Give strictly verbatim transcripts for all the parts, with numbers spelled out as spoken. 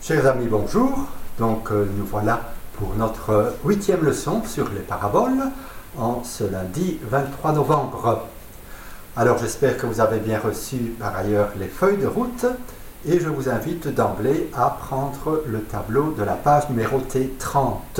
Chers amis, bonjour. Donc euh, nous voilà pour notre huitième leçon sur les paraboles en ce lundi vingt-trois novembre. Alors j'espère que vous avez bien reçu par ailleurs les feuilles de route et je vous invite d'emblée à prendre le tableau de la page numérotée trente,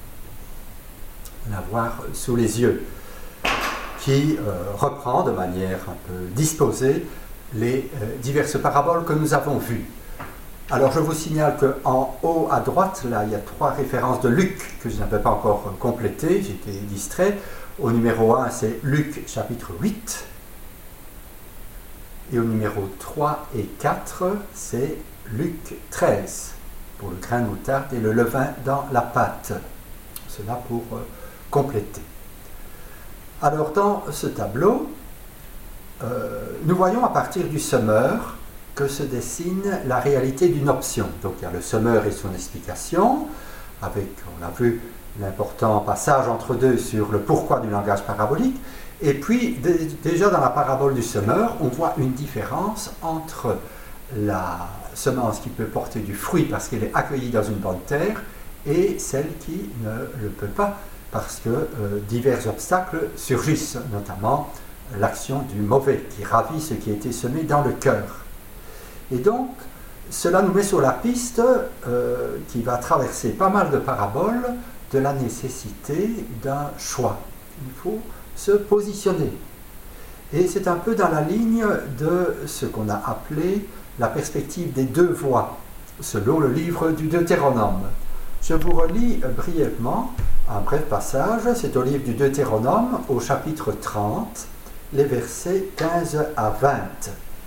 l'avoir sous les yeux, qui euh, reprend de manière un peu disposée les euh, diverses paraboles que nous avons vues. Alors je vous signale qu'en haut à droite, là, il y a trois références de Luc que je n'avais pas encore complétées, j'étais distrait. Au numéro un, c'est Luc chapitre huit. Et au numéro trois et quatre, c'est Luc treize, pour le grain de moutarde et le levain dans la pâte. Cela pour euh, compléter. Alors dans ce tableau, euh, nous voyons à partir du semeur que se dessine la réalité d'une option. Donc il y a le semeur et son explication, avec, on l'a vu, l'important passage entre deux sur le pourquoi du langage parabolique. Et puis, d- déjà dans la parabole du semeur, on voit une différence entre la semence qui peut porter du fruit parce qu'elle est accueillie dans une bonne terre et celle qui ne le peut pas parce que euh, divers obstacles surgissent, notamment l'action du mauvais qui ravit ce qui a été semé dans le cœur. Et donc, cela nous met sur la piste euh, qui va traverser pas mal de paraboles de la nécessité d'un choix. Il faut se positionner. Et c'est un peu dans la ligne de ce qu'on a appelé la perspective des deux voies, selon le livre du Deutéronome. Je vous relis brièvement un bref passage, c'est au livre du Deutéronome, au chapitre trente, les versets quinze à vingt.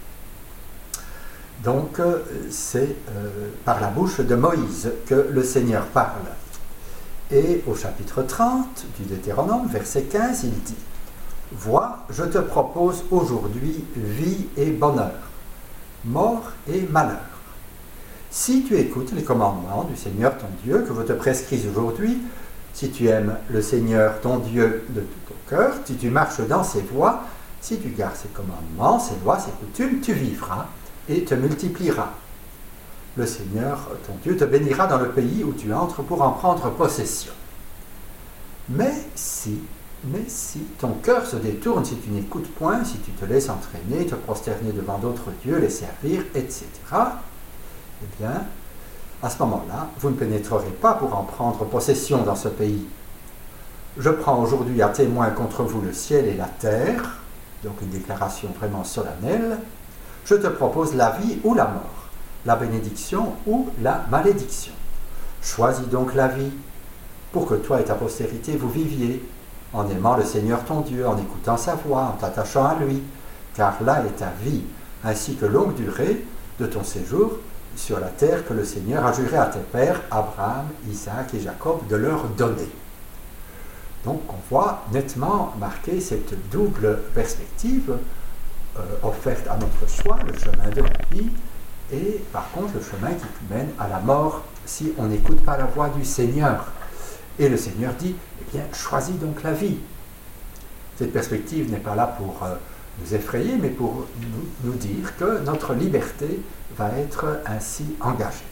Donc, c'est euh, par la bouche de Moïse que le Seigneur parle. Et au chapitre trente du Deutéronome, verset quinze, il dit « Vois, je te propose aujourd'hui vie et bonheur, mort et malheur. Si tu écoutes les commandements du Seigneur ton Dieu que je te prescris aujourd'hui, si tu aimes le Seigneur ton Dieu de tout ton cœur, si tu marches dans ses voies, si tu gardes ses commandements, ses lois, ses coutumes, tu vivras et te multiplieras. Le Seigneur, ton Dieu, te bénira dans le pays où tu entres pour en prendre possession. Mais si, mais si ton cœur se détourne, si tu n'écoutes point, si tu te laisses entraîner, te prosterner devant d'autres dieux, les servir, et cetera, eh bien, à ce moment-là, vous ne pénétrerez pas pour en prendre possession dans ce pays. Je prends aujourd'hui à témoin contre vous le ciel et la terre, donc une déclaration vraiment solennelle. Je te propose la vie ou la mort, la bénédiction ou la malédiction. Choisis donc la vie, pour que toi et ta postérité vous viviez, en aimant le Seigneur ton Dieu, en écoutant sa voix, en t'attachant à lui, car là est ta vie, ainsi que longue durée de ton séjour sur la terre que le Seigneur a juré à tes pères, Abraham, Isaac et Jacob, de leur donner. Donc on voit nettement marquer cette double perspective Euh, offerte à notre choix, le chemin de la vie, et par contre le chemin qui mène à la mort si on n'écoute pas la voix du Seigneur. Et le Seigneur dit, eh bien, choisis donc la vie. Cette perspective n'est pas là pour euh, nous effrayer, mais pour nous, nous dire que notre liberté va être ainsi engagée.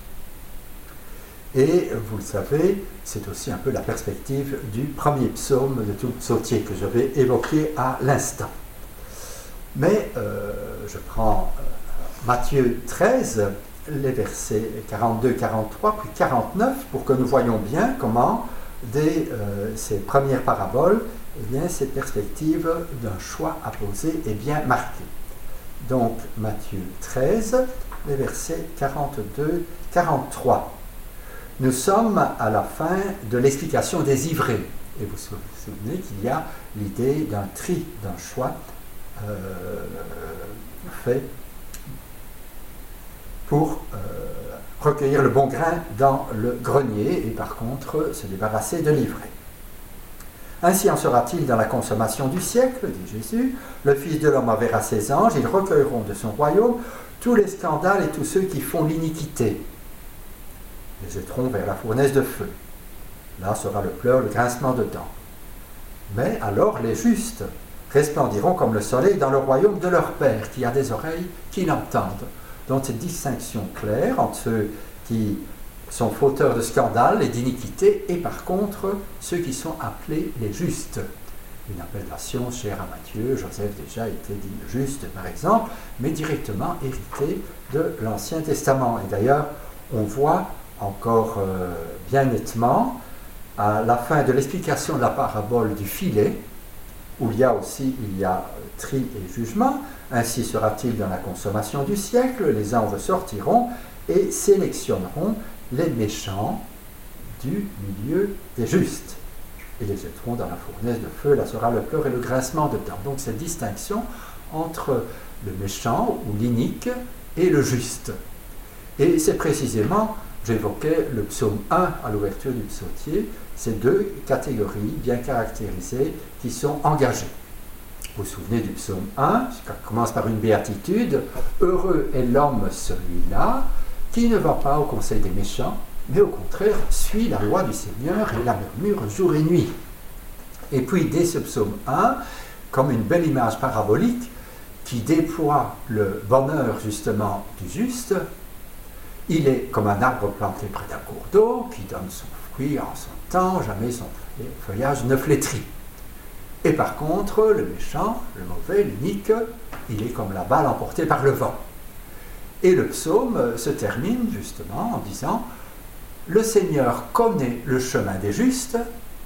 Et vous le savez, c'est aussi un peu la perspective du premier psaume de tout le psautier que je vais évoquer à l'instant. Mais euh, je prends euh, Matthieu treize, les versets quarante-deux, quarante-trois, puis quarante-neuf, pour que nous voyions bien comment, dès euh, ces premières paraboles, eh bien, cette perspective d'un choix à poser est bien marquée. Donc, Matthieu treize, les versets quarante-deux, quarante-trois. Nous sommes à la fin de l'explication des ivrés. Et vous vous souvenez qu'il y a l'idée d'un tri, d'un choix, Euh, fait pour euh, recueillir le bon grain dans le grenier et par contre se débarrasser de l'ivraie. Ainsi en sera-t-il dans la consommation du siècle, dit Jésus. Le Fils de l'homme enverra ses anges, ils recueilleront de son royaume tous les scandales et tous ceux qui font l'iniquité. Les jetteront vers la fournaise de feu. Là sera le pleur, le grincement de dents. Mais alors les justes resplendiront comme le soleil dans le royaume de leur Père, qui a des oreilles, qui l'entendent. Donc cette distinction claire entre ceux qui sont fauteurs de scandales et d'iniquité, et par contre ceux qui sont appelés les justes. Une appellation chère à Matthieu, Joseph déjà était dit juste par exemple, mais directement hérité de l'Ancien Testament. Et d'ailleurs, on voit encore euh, bien nettement, à la fin de l'explication de la parabole du filet, où il y a aussi il y a tri et jugement, ainsi sera-t-il dans la consommation du siècle, les anges sortiront et sélectionneront les méchants du milieu des justes, et les jetteront dans la fournaise de feu, là sera le pleur et le grincement de dents. Donc cette distinction entre le méchant ou l'inique et le juste. Et c'est précisément, j'évoquais le psaume un à l'ouverture du psautier, ces deux catégories bien caractérisées qui sont engagées. Vous vous souvenez du psaume un, qui commence par une béatitude, « Heureux est l'homme celui-là, qui ne va pas au conseil des méchants, mais au contraire suit la loi du Seigneur et la murmure jour et nuit. » Et puis dès ce psaume un, comme une belle image parabolique qui déploie le bonheur justement du juste, il est comme un arbre planté près d'un cours d'eau qui donne son fruit en son temps, jamais son feuillage ne flétrit. Et par contre, le méchant, le mauvais, l'inique, il est comme la balle emportée par le vent. Et le psaume se termine justement en disant « Le Seigneur connaît le chemin des justes,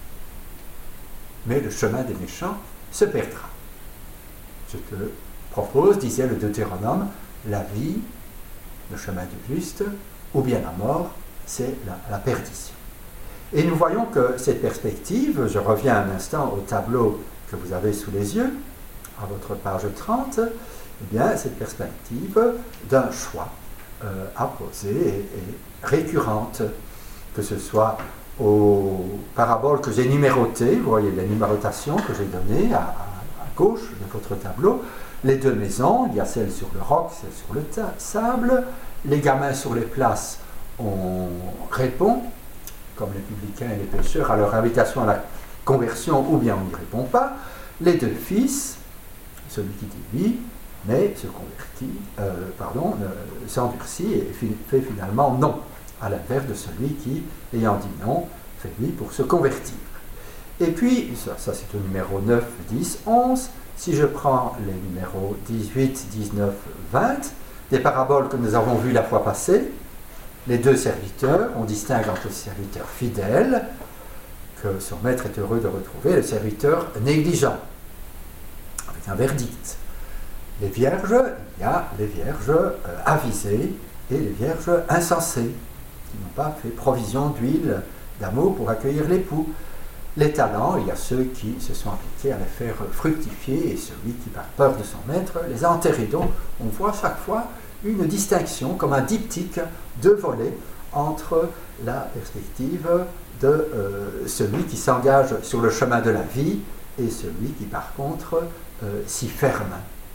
mais le chemin des méchants se perdra. » Je te propose, disait le Deutéronome, la vie, le chemin du juste, ou bien la mort, c'est la, la perdition. Et nous voyons que cette perspective, je reviens un instant au tableau que vous avez sous les yeux, à votre page trente, eh bien, cette perspective d'un choix euh, apposé et, et récurrente, que ce soit aux paraboles que j'ai numérotées, vous voyez la numérotation que j'ai donnée à, à, à gauche de votre tableau, les deux maisons, il y a celle sur le roc, celle sur le sable, les gamins sur les places, on répond, comme les publicains et les pécheurs, à leur invitation à la conversion, ou bien on n'y répond pas. Les deux fils, celui qui dit oui, mais se convertit, euh, pardon, euh, s'endurcit et fait finalement non, à l'inverse de celui qui, ayant dit non, fait oui pour se convertir. Et puis, ça, ça c'est au numéro neuf, dix, onze, si je prends les numéros dix-huit, dix-neuf, vingt, des paraboles que nous avons vues la fois passée, les deux serviteurs, on distingue entre le serviteur fidèle, que son maître est heureux de retrouver, et le serviteur négligent, avec un verdict. Les vierges, il y a les vierges euh, avisées et les vierges insensées, qui n'ont pas fait provision d'huile d'amour pour accueillir l'époux. Les talents, il y a ceux qui se sont appliqués à les faire fructifier, et celui qui, par peur de son maître, les a enterrés. Donc, on voit chaque fois une distinction, comme un diptyque, de volets entre la perspective de euh, celui qui s'engage sur le chemin de la vie et celui qui, par contre, euh, s'y ferme.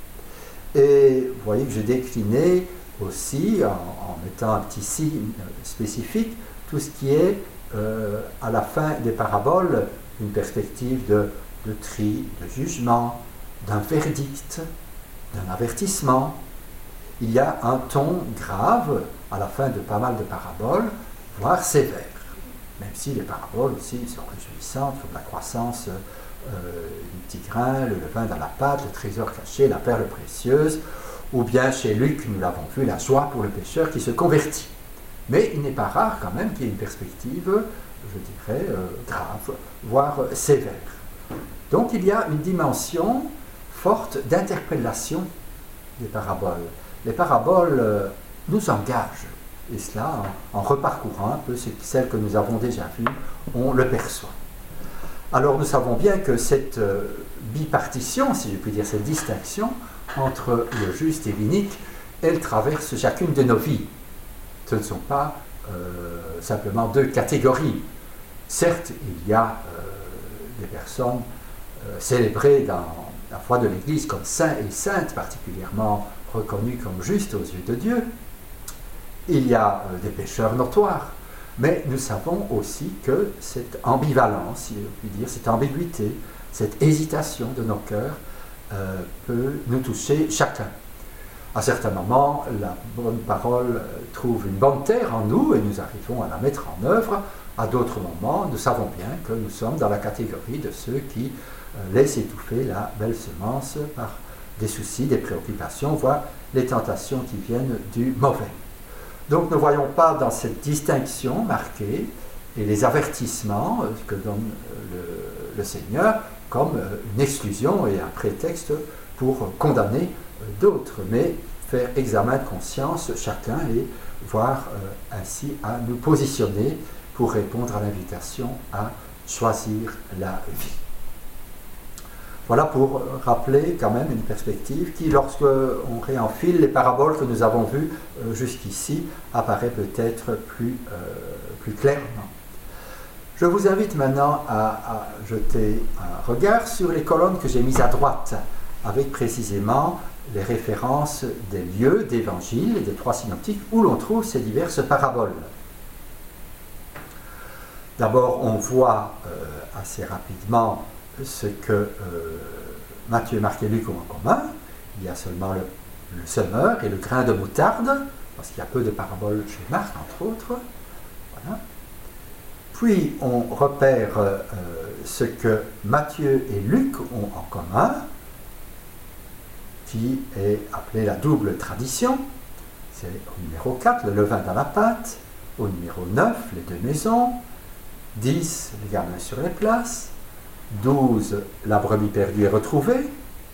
Et vous voyez que j'ai décliné aussi, en, en mettant un petit signe spécifique, tout ce qui est euh, à la fin des paraboles, une perspective de, de tri, de jugement, d'un verdict, d'un avertissement. Il y a un ton grave à la fin de pas mal de paraboles, voire sévère, même si les paraboles aussi sont réjouissantes sur la croissance euh, du petit grain, le levain dans la pâte, le trésor caché, la perle précieuse, ou bien chez Luc, nous l'avons vu, la joie pour le pécheur qui se convertit. Mais il n'est pas rare quand même qu'il y ait une perspective, je dirais, euh, grave, voire sévère. Donc il y a une dimension forte d'interpellation des paraboles. Les paraboles euh, nous engagent, et cela, en, en reparcourant un peu celles que nous avons déjà vues, on le perçoit. Alors nous savons bien que cette euh, bipartition, si je puis dire, cette distinction entre le juste et l'inique, elle traverse chacune de nos vies. Ce ne sont pas euh, simplement deux catégories. Certes, il y a euh, des personnes euh, célébrées dans la foi de l'Église comme saints et saintes, particulièrement reconnues comme justes aux yeux de Dieu. Il y a euh, des pécheurs notoires. Mais nous savons aussi que cette ambivalence, si je puis dire, cette ambiguïté, cette hésitation de nos cœurs euh, peut nous toucher chacun. À certains moments, la bonne parole trouve une bonne terre en nous et nous arrivons à la mettre en œuvre. À d'autres moments, nous savons bien que nous sommes dans la catégorie de ceux qui euh, laissent étouffer la belle semence par des soucis, des préoccupations, voire les tentations qui viennent du mauvais. Donc ne voyons pas dans cette distinction marquée et les avertissements que donne le, le Seigneur comme une exclusion et un prétexte pour condamner d'autres, mais faire examen de conscience chacun et voir euh, ainsi à nous positionner pour répondre à l'invitation à choisir la vie. Voilà pour rappeler quand même une perspective qui, lorsque on réenfile les paraboles que nous avons vues euh, jusqu'ici, apparaît peut-être plus, euh, plus clairement. Je vous invite maintenant à, à jeter un regard sur les colonnes que j'ai mises à droite, avec précisément les références des lieux d'évangile et des trois synoptiques où l'on trouve ces diverses paraboles. D'abord, on voit euh, assez rapidement ce que euh, Matthieu, Marc et Luc ont en commun. Il y a seulement le, le semeur et le grain de moutarde, parce qu'il y a peu de paraboles chez Marc, entre autres. Voilà. Puis, on repère euh, ce que Matthieu et Luc ont en commun, qui est appelé la double tradition. C'est au numéro quatre, le levain dans la pâte, au numéro neuf, les deux maisons, dix, les gamins sur les places, douze, la brebis perdue est retrouvée,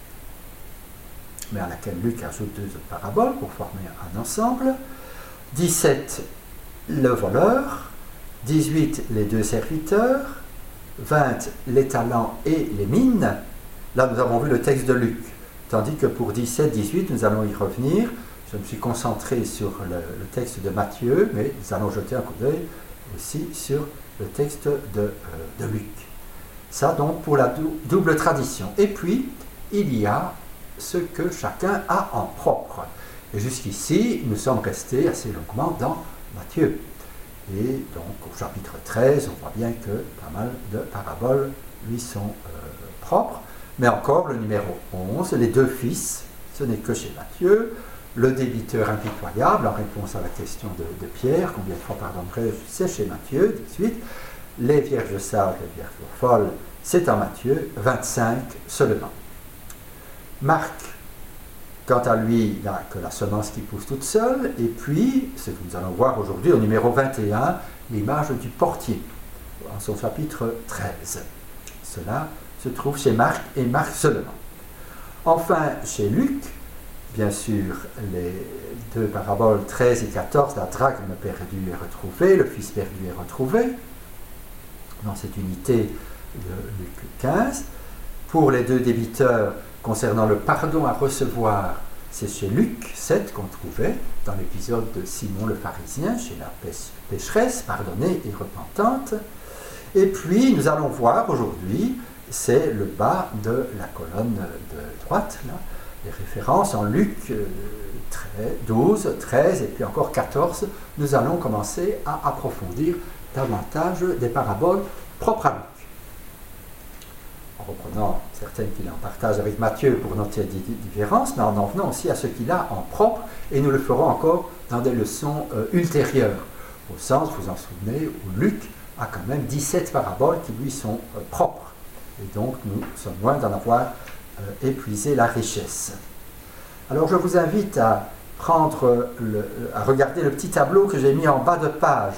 mais à laquelle Luc ajoute deux autres paraboles pour former un ensemble, dix-sept, le voleur, dix-huit, les deux serviteurs, vingt, les talents et les mines. Là, nous avons vu le texte de Luc. Tandis que pour dix-sept, dix-huit, nous allons y revenir. Je me suis concentré sur le, le texte de Matthieu, mais nous allons jeter un coup d'œil aussi sur le texte de, euh, de Luc. Ça donc pour la dou- double tradition. Et puis, il y a ce que chacun a en propre. Et jusqu'ici, nous sommes restés assez longuement dans Matthieu. Et donc au chapitre treize, on voit bien que pas mal de paraboles lui sont euh, propres. Mais encore, le numéro onze, les deux fils, ce n'est que chez Matthieu. Le débiteur impitoyable, en réponse à la question de, de Pierre, combien de fois pardonnerai-je, c'est chez Matthieu, dix-huit. Les vierges sages, les vierges folles, c'est en Matthieu, vingt-cinq seulement. Marc, quant à lui, n'a que la semence qui pousse toute seule. Et puis, ce que nous allons voir aujourd'hui, au numéro vingt et un, l'image du portier, en son chapitre treize. Cela se trouve chez Marc et Marc seulement. Enfin, chez Luc, bien sûr, les deux paraboles treize et quatorze, la drachme perdue est retrouvée, le fils perdu est retrouvé, dans cette unité de Luc quinze. Pour les deux débiteurs, concernant le pardon à recevoir, c'est chez Luc sept qu'on trouvait, dans l'épisode de Simon le pharisien, chez la pécheresse pardonnée et repentante. Et puis, nous allons voir aujourd'hui, c'est le bas de la colonne de droite, là, les références en Luc douze, treize et puis encore quatorze. Nous allons commencer à approfondir davantage des paraboles propres à Luc. En reprenant certaines qu'il en partage avec Matthieu pour noter des différences, mais en en venant aussi à ce qu'il a en propre, et nous le ferons encore dans des leçons euh, ultérieures, au sens, vous en souvenez, où Luc a quand même dix-sept paraboles qui lui sont euh, propres. Et donc, nous sommes loin d'en avoir euh, épuisé la richesse. Alors, je vous invite à prendre, le, à regarder le petit tableau que j'ai mis en bas de page,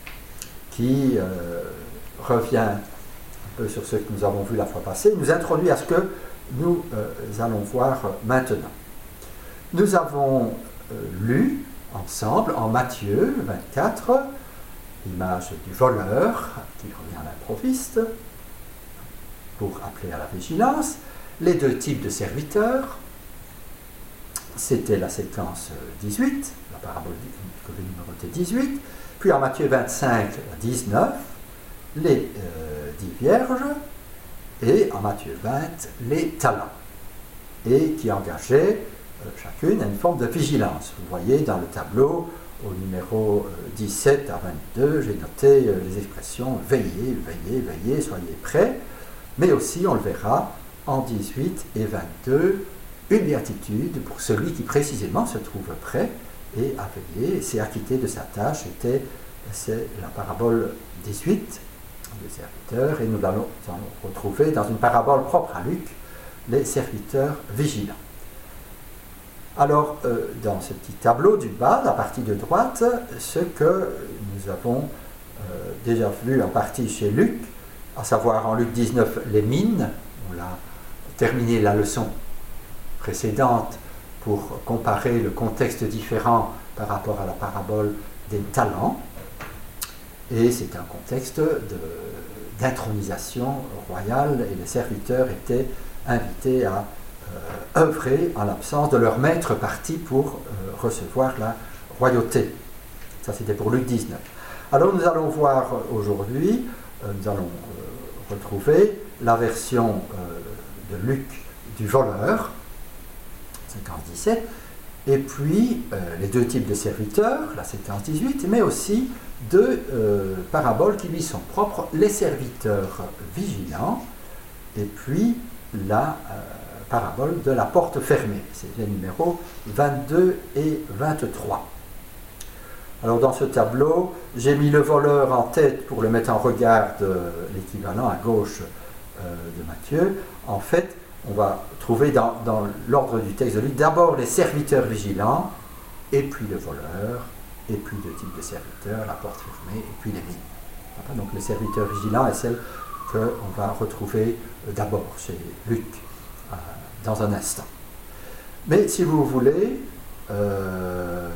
qui euh, revient un peu sur ce que nous avons vu la fois passée, nous introduit à ce que nous euh, allons voir maintenant. Nous avons euh, lu ensemble en Matthieu vingt-quatre, l'image du voleur qui revient à l'improviste, pour appeler à la vigilance, les deux types de serviteurs, c'était la séquence dix-huit, la parabole que j'ai numérotée dix-huit, puis en Matthieu vingt-cinq, dix-neuf, les euh, dix vierges, et en Matthieu vingt, les talents, et qui engageaient euh, chacune à une forme de vigilance. Vous voyez dans le tableau, au numéro euh, dix-sept à vingt-deux, j'ai noté euh, les expressions « veillez, veillez, veillez, soyez prêts », mais aussi, on le verra, en dix-huit et vingt-deux, une béatitude pour celui qui précisément se trouve prêt et a veillé, s'est acquitté de sa tâche. Était, c'est la parabole dix-huit, les serviteurs, et nous allons retrouver dans une parabole propre à Luc, les serviteurs vigilants. Alors, euh, dans ce petit tableau du bas, la partie de droite, ce que nous avons euh, déjà vu en partie chez Luc, à savoir en Luc dix-neuf, les mines. On a terminé la leçon précédente pour comparer le contexte différent par rapport à la parabole des talents. Et c'est un contexte de, d'intronisation royale, et les serviteurs étaient invités à euh, œuvrer en l'absence de leur maître parti pour euh, recevoir la royauté. Ça, c'était pour Luc dix-neuf. Alors, nous allons voir aujourd'hui, euh, nous allons euh, retrouver la version euh, de Luc du voleur, séquence dix-sept, et puis euh, les deux types de serviteurs, la séquence dix-huit, mais aussi deux euh, paraboles qui lui sont propres, les serviteurs vigilants, et puis la euh, parabole de la porte fermée. C'est les numéros vingt-deux et vingt-trois. Alors dans ce tableau, j'ai mis le voleur en tête pour le mettre en regard de l'équivalent à gauche euh, de Matthieu. En fait, on va trouver dans, dans l'ordre du texte de Luc d'abord les serviteurs vigilants, et puis le voleur, et puis deux types de serviteurs, la porte fermée, et puis les mines. Donc les serviteurs vigilants est celle qu'on va retrouver d'abord chez Luc, euh, dans un instant. Mais si vous voulez, euh,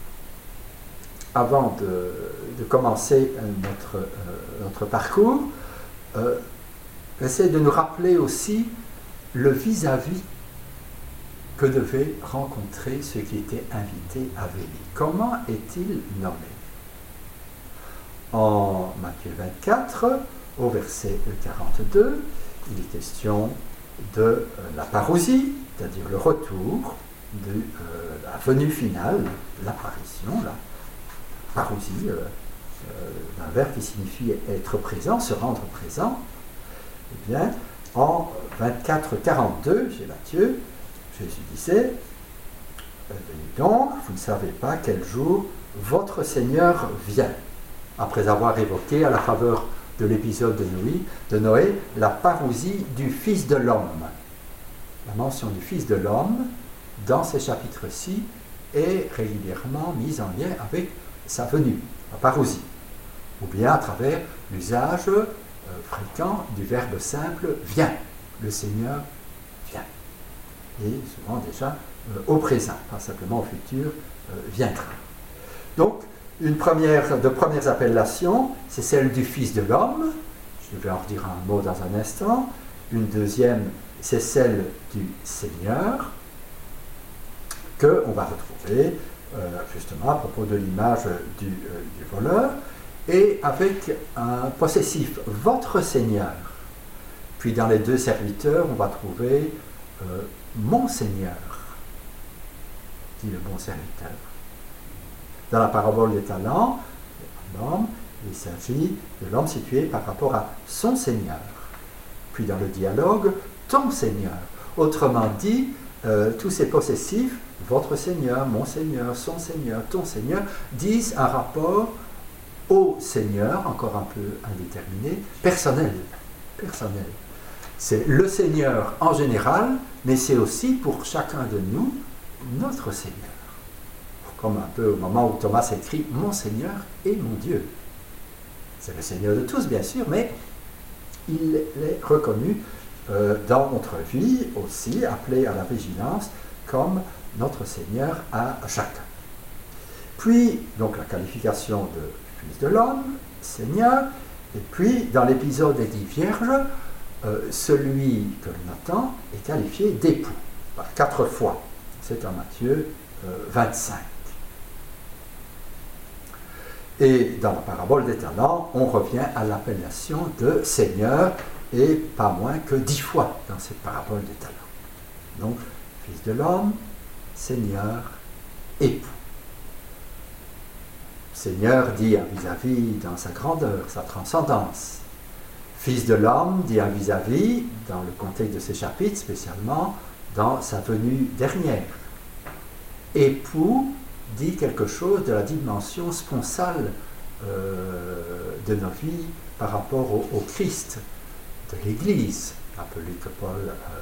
avant de, de commencer notre, euh, notre parcours, euh, j'essaie de nous rappeler aussi le vis-à-vis que devaient rencontrer ceux qui étaient invités à veiller. Comment est-il nommé? En Matthieu vingt-quatre, au verset quarante-deux, il est question de euh, la parousie, c'est-à-dire le retour de euh, la venue finale, l'apparition, la parousie, euh, euh, un verbe qui signifie être présent, se rendre présent. Eh bien, en vingt-quatre quarante-deux, chez Matthieu, Jésus disait, venez donc, vous ne savez pas quel jour votre Seigneur vient. Après avoir évoqué à la faveur de l'épisode de Noé, de Noé, la parousie du Fils de l'homme. La mention du Fils de l'homme, dans ces chapitres-ci, est régulièrement mise en lien avec sa venue, la parousie, ou bien à travers l'usage euh, fréquent du verbe simple « vient ». Le Seigneur vient. Et souvent déjà euh, au présent, pas simplement au futur, euh, viendra. Donc, une première, de premières appellations, c'est celle du Fils de l'homme. Je vais en redire un mot dans un instant. Une deuxième, c'est celle du Seigneur, qu'on va retrouver euh, justement à propos de l'image du, euh, du voleur, et avec un possessif, votre Seigneur. Puis dans les deux serviteurs, on va trouver euh, mon Seigneur, dit le bon serviteur. Dans la parabole des talents, l'homme, il s'agit de l'homme situé par rapport à son Seigneur. Puis dans le dialogue, ton Seigneur. Autrement dit, euh, tous ces possessifs, votre Seigneur, mon Seigneur, son Seigneur, ton Seigneur, disent un rapport au Seigneur, encore un peu indéterminé, personnel. personnel. C'est le Seigneur en général, mais c'est aussi pour chacun de nous notre Seigneur. Comme un peu au moment où Thomas écrit « Mon Seigneur et mon Dieu ». C'est le Seigneur de tous, bien sûr, mais il est reconnu euh, dans notre vie aussi, appelé à la vigilance, comme notre Seigneur à chacun. Puis, donc la qualification de Fils de l'homme, Seigneur, et puis dans l'épisode des dix vierges, euh, celui que l'on attend est qualifié d'époux, par quatre fois. C'est en Matthieu euh, vingt-cinq. Et dans la parabole des talents, on revient à l'appellation de Seigneur, et pas moins que dix fois dans cette parabole des talents. Donc, Fils de l'homme, Seigneur, époux. Seigneur dit un vis-à-vis dans sa grandeur, sa transcendance. Fils de l'homme dit un vis-à-vis, dans le contexte de ces chapitres spécialement, dans sa venue dernière. Époux dit quelque chose de la dimension sponsale euh, de nos vies par rapport au, au Christ, de l'Église, appelée que Paul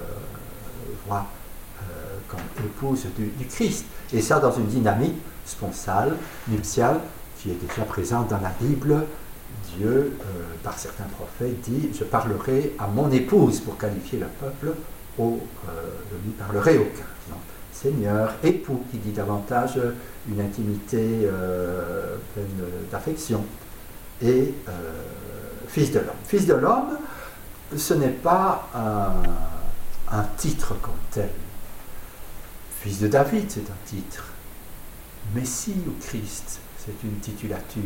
euh, voit euh, comme épouse du, du Christ. Et ça dans une dynamique sponsale, nuptiale, qui est déjà présente dans la Bible. Dieu, euh, par certains prophètes, dit « Je parlerai à mon épouse » pour qualifier le peuple, au, euh, je ne lui parlerai aucun. Donc, Seigneur, époux, qui dit davantage une intimité euh, pleine d'affection, et euh, fils de l'homme. Fils de l'homme, ce n'est pas un, un titre comme tel. Fils de David, c'est un titre. Messie ou Christ, c'est une titulature.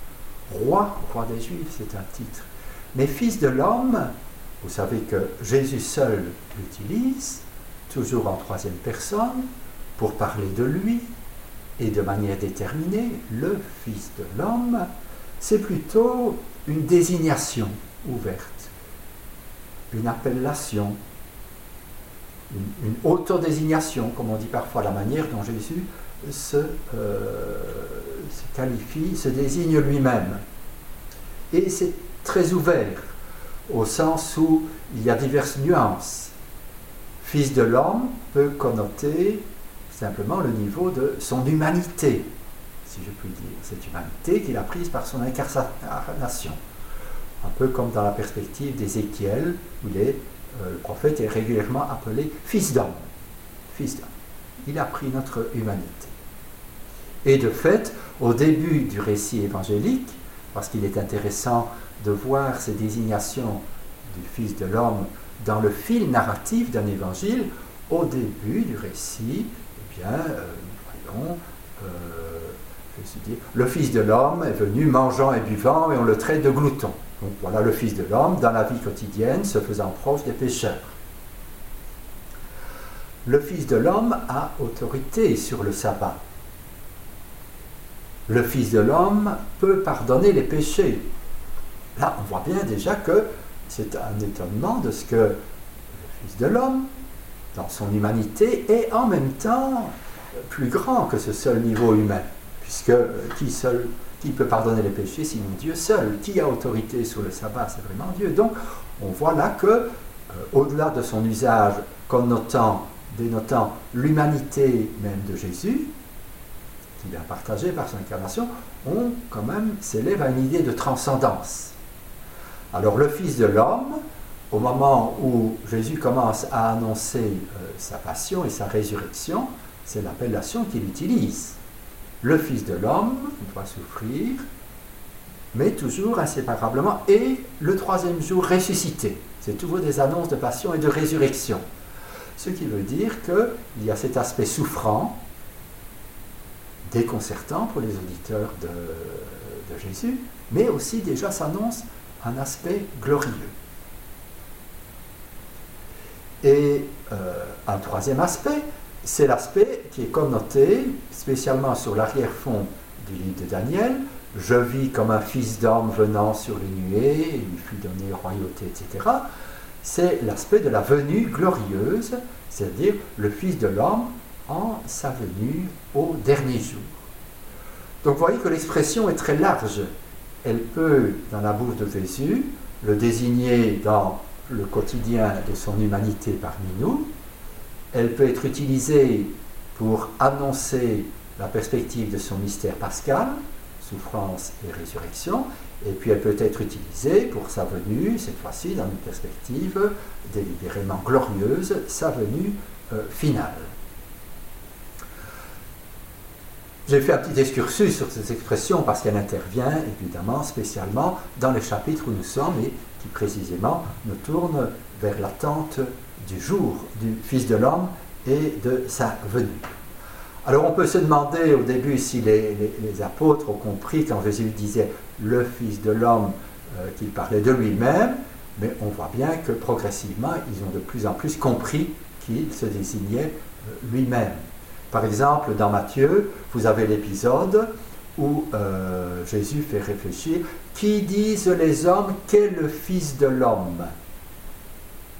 Roi, roi des Juifs, c'est un titre. Mais fils de l'homme, vous savez que Jésus seul l'utilise, toujours en troisième personne, pour parler de lui, et de manière déterminée, le Fils de l'homme, c'est plutôt une désignation ouverte, une appellation, une, une autodésignation, comme on dit parfois, la manière dont Jésus se, euh, se qualifie, se désigne lui-même. Et c'est très ouvert, au sens où il y a diverses nuances. Fils de l'homme peut connoter simplement le niveau de son humanité, si je puis dire, cette humanité qu'il a prise par son incarnation. Un peu comme dans la perspective d'Ézéchiel, où il est, euh, le prophète est régulièrement appelé fils d'homme. Fils d'homme. Il a pris notre humanité. Et de fait, au début du récit évangélique, parce qu'il est intéressant de voir ces désignations du Fils de l'homme dans le fil narratif d'un évangile, au début du récit, eh bien, euh, voyons, euh, je dire, le Fils de l'homme est venu mangeant et buvant et on le traite de glouton. Donc voilà le Fils de l'homme dans la vie quotidienne se faisant proche des pécheurs. Le Fils de l'homme a autorité sur le sabbat. Le Fils de l'homme peut pardonner les péchés. Là, on voit bien déjà que c'est un étonnement de ce que le Fils de l'homme, dans son humanité, est en même temps plus grand que ce seul niveau humain. Puisque qui, seul, qui peut pardonner les péchés sinon Dieu seul? Qui a autorité sur le sabbat? C'est vraiment Dieu. Donc, on voit là que, euh, au-delà de son usage connotant, dénotant l'humanité même de Jésus, qu'il a partagé par son incarnation, on quand même s'élève à une idée de transcendance. Alors le Fils de l'homme, au moment où Jésus commence à annoncer euh, sa passion et sa résurrection, c'est l'appellation qu'il utilise. Le Fils de l'homme doit souffrir, mais toujours inséparablement, et le troisième jour ressuscité. C'est toujours des annonces de passion et de résurrection. Ce qui veut dire qu'il y a cet aspect souffrant, déconcertant pour les auditeurs de, de Jésus, mais aussi déjà s'annonce un aspect glorieux. Et euh, un troisième aspect, c'est l'aspect qui est connoté, spécialement sur l'arrière-fond du livre de Daniel. Je vis comme un fils d'homme venant sur les nuées, il lui fut donné royauté, et cetera. C'est l'aspect de la venue glorieuse, c'est-à-dire le Fils de l'homme en sa venue au dernier jour. Donc vous voyez que l'expression est très large. Elle peut, dans la bouche de Jésus, le désigner dans le quotidien de son humanité parmi nous. Elle peut être utilisée pour annoncer la perspective de son mystère pascal, souffrance et résurrection, et puis elle peut être utilisée pour sa venue, cette fois-ci dans une perspective délibérément glorieuse, sa venue euh, finale. J'ai fait un petit excursus sur ces expressions parce qu'elle intervient évidemment spécialement dans les chapitres où nous sommes et qui précisément nous tournent vers l'attente du jour du Fils de l'homme et de sa venue. Alors on peut se demander au début si les, les, les apôtres ont compris quand Jésus disait le Fils de l'homme euh, qu'il parlait de lui-même, mais on voit bien que progressivement ils ont de plus en plus compris qu'il se désignait euh, lui-même. Par exemple, dans Matthieu, vous avez l'épisode où euh, Jésus fait réfléchir « Qui disent les hommes qu'est le Fils de l'homme ?»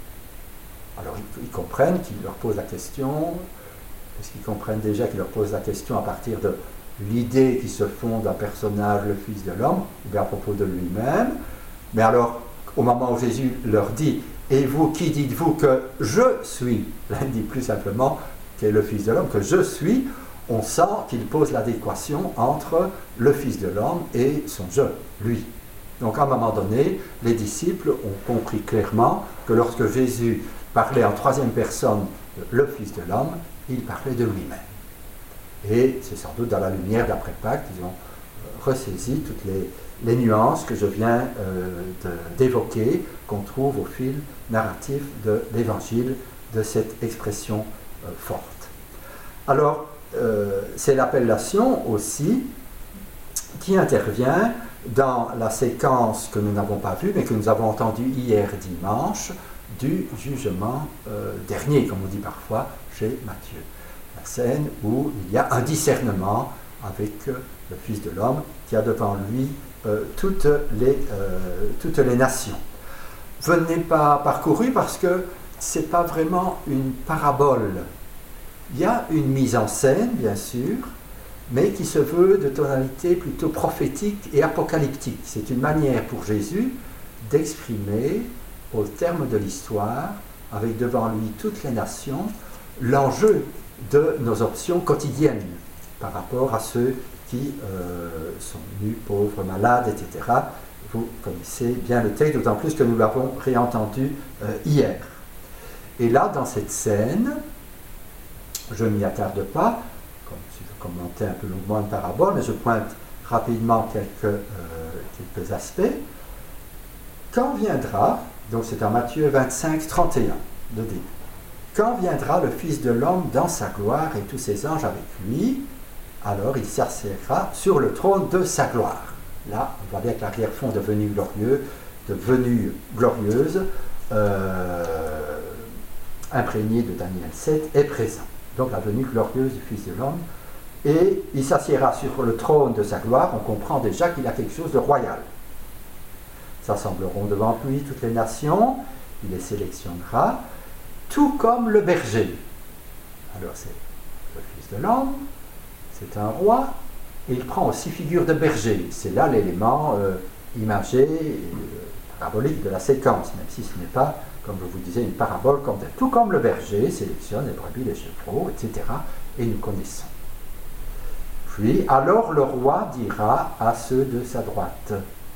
Alors ils, ils comprennent qu'il leur pose la question, est-ce qu'ils comprennent déjà qu'il leur pose la question à partir de l'idée qui se fonde d'un personnage, le Fils de l'homme, ou bien à propos de lui-même. Mais alors, au moment où Jésus leur dit, et vous, qui dites-vous que je suis? Là, il dit plus simplement qu'est le Fils de l'homme, que je suis. On sent qu'il pose l'adéquation entre le Fils de l'homme et son je, lui. Donc à un moment donné, les disciples ont compris clairement que lorsque Jésus parlait en troisième personne de le Fils de l'homme, il parlait de lui-même. Et c'est sans doute dans la lumière d'après-Pâques qu'ils ont ressaisi toutes les, les nuances que je viens euh, de, d'évoquer, qu'on trouve au fil narratif de l'Évangile, de cette expression euh, forte. Alors, euh, c'est l'appellation aussi qui intervient dans la séquence que nous n'avons pas vue, mais que nous avons entendue hier dimanche, du jugement euh, dernier, comme on dit parfois chez Matthieu. La scène où il y a un discernement avec euh, le Fils de l'homme qui a devant lui euh, toutes, les, euh, toutes les nations. Je ne l'ai pas parcouru parce que ce n'est pas vraiment une parabole. Il y a une mise en scène, bien sûr, mais qui se veut de tonalité plutôt prophétique et apocalyptique. C'est une manière pour Jésus d'exprimer, au terme de l'histoire, avec devant lui toutes les nations, l'enjeu de nos options quotidiennes par rapport à ceux qui euh, sont nus, pauvres, malades, et cetera. Vous connaissez bien le texte, d'autant plus que nous l'avons réentendu euh, hier. Et là, dans cette scène, je ne m'y attarde pas, comme si je commentais un peu longuement une parabole, mais je pointe rapidement quelques, euh, quelques aspects. Quand viendra, donc c'est en Matthieu vingt-cinq, trente et un, le début, quand viendra le Fils de l'homme dans sa gloire et tous ses anges avec lui, alors il s'assiera sur le trône de sa gloire. Là, on voit bien que l'arrière-fond de venue glorieuse, de venue glorieuse, euh, imprégné de Daniel sept, est présent. Donc la venue glorieuse du Fils de l'homme. Et il s'assiera sur le trône de sa gloire, on comprend déjà qu'il a quelque chose de royal. S'assembleront devant lui toutes les nations, il les sélectionnera, tout comme le berger. Alors c'est le Fils de l'homme, c'est un roi, et il prend aussi figure de berger. C'est là l'élément euh, imagé et euh, parabolique de la séquence, même si ce n'est pas, comme je vous disais, une parabole comme telle. Tout comme le berger sélectionne les brebis, les chevreaux, et cetera. Et nous connaissons. Puis, alors le roi dira à ceux de sa droite,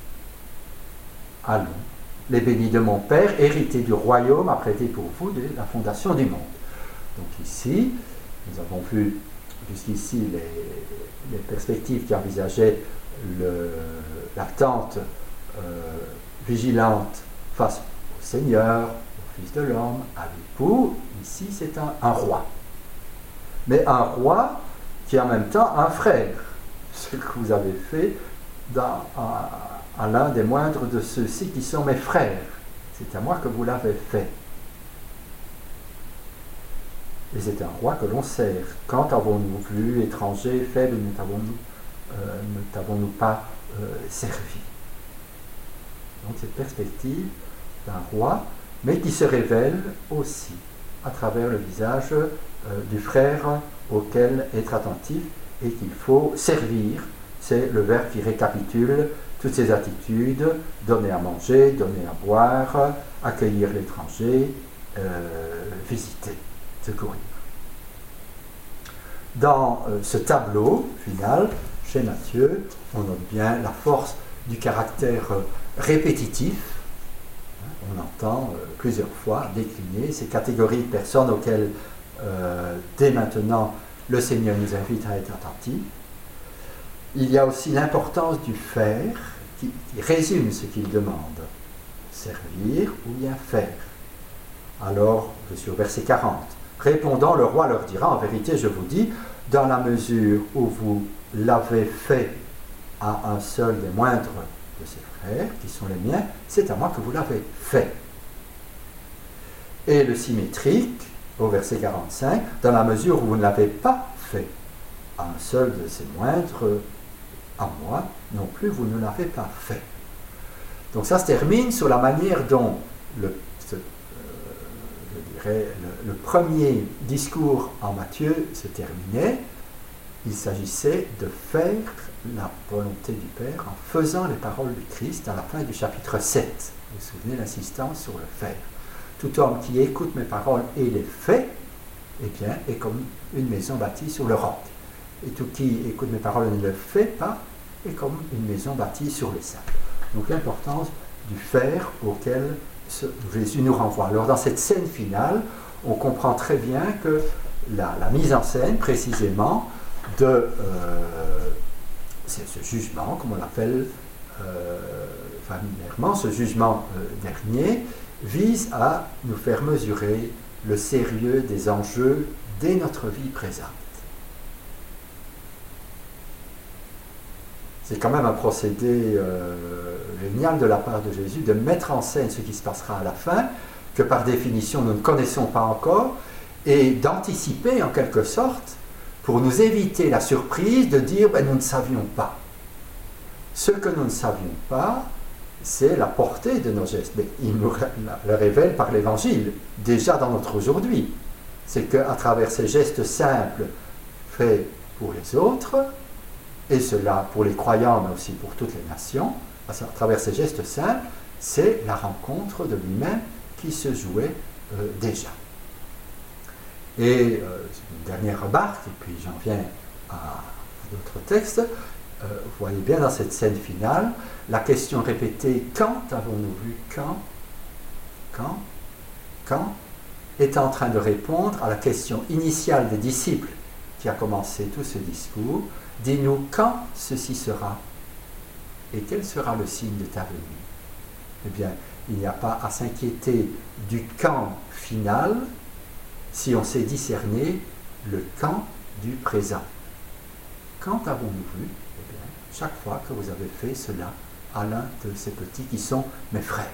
« Allons, les bénis de mon Père, héritez du royaume apprêté pour vous de la fondation du monde. » Donc ici, nous avons vu jusqu'ici les, les perspectives qui envisageaient le, l'attente euh, vigilante face au Seigneur, au Fils de l'homme, à l'époux. Ici, c'est un, un roi. Mais un roi qui est en même temps un frère. Ce que vous avez fait dans, à, à l'un des moindres de ceux-ci qui sont mes frères. C'est à moi que vous l'avez fait. Et c'est un roi que l'on sert. Quand avons-nous vu, étrangers, faibles, ne t'avons-nous, euh, ne t'avons-nous pas euh, servi? Donc cette perspective d'un roi, mais qui se révèle aussi à travers le visage euh, du frère auquel être attentif et qu'il faut servir. C'est le verbe qui récapitule toutes ces attitudes: donner à manger, donner à boire, accueillir l'étranger, euh, visiter, secourir. Dans euh, ce tableau final, chez Matthieu, on note bien la force du caractère euh, répétitif. On entend euh, plusieurs fois décliner ces catégories de personnes auxquelles, euh, dès maintenant, le Seigneur nous invite à être attentifs. Il y a aussi l'importance du faire, qui, qui résume ce qu'il demande. Servir ou bien faire. Alors, je suis au verset quarante. Répondant, le roi leur dira, en vérité, je vous dis, dans la mesure où vous l'avez fait à un seul des moindres de ses frères, qui sont les miens, c'est à moi que vous l'avez fait. Et le symétrique, au verset quarante-cinq, dans la mesure où vous ne l'avez pas fait à un seul de ses moindres, à moi, non plus vous ne l'avez pas fait. Donc ça se termine sur la manière dont le dirais, le, le premier discours en Matthieu se terminait. Il s'agissait de faire la volonté du Père en faisant les paroles du Christ à la fin du chapitre sept. Vous vous souvenez l'insistance sur le faire. Tout homme qui écoute mes paroles et les fait, eh bien, est comme une maison bâtie sur le roc. Et tout qui écoute mes paroles et ne le fait pas, est comme une maison bâtie sur le sable. Donc l'importance du faire auquel ce, Jésus nous renvoie. Alors dans cette scène finale, on comprend très bien que la, la mise en scène, précisément, de euh, c'est ce jugement, comme on l'appelle euh, familièrement, ce jugement euh, dernier, vise à nous faire mesurer le sérieux des enjeux dès notre vie présente. C'est quand même un procédé euh, génial de la part de Jésus de mettre en scène ce qui se passera à la fin, que par définition nous ne connaissons pas encore, et d'anticiper en quelque sorte pour nous éviter la surprise de dire ben, nous ne savions pas. Ce que nous ne savions pas, c'est la portée de nos gestes. Mais il nous le révèle par l'Évangile, déjà dans notre aujourd'hui. C'est qu'à travers ces gestes simples faits pour les autres, et cela pour les croyants, mais aussi pour toutes les nations, à travers ces gestes simples, c'est la rencontre de lui-même qui se jouait euh, déjà. Et euh, une dernière remarque, et puis j'en viens à d'autres textes, euh, vous voyez bien dans cette scène finale, la question répétée « Quand avons-nous vu ?» Quand Quand Quand est en train de répondre à la question initiale des disciples qui a commencé tout ce discours. Dis-nous quand ceci sera et quel sera le signe de ta venue. Eh bien, il n'y a pas à s'inquiéter du quand final si on sait discerner le quand du présent. Quand avons-nous vu? Eh bien, chaque fois que vous avez fait cela à l'un de ces petits qui sont mes frères.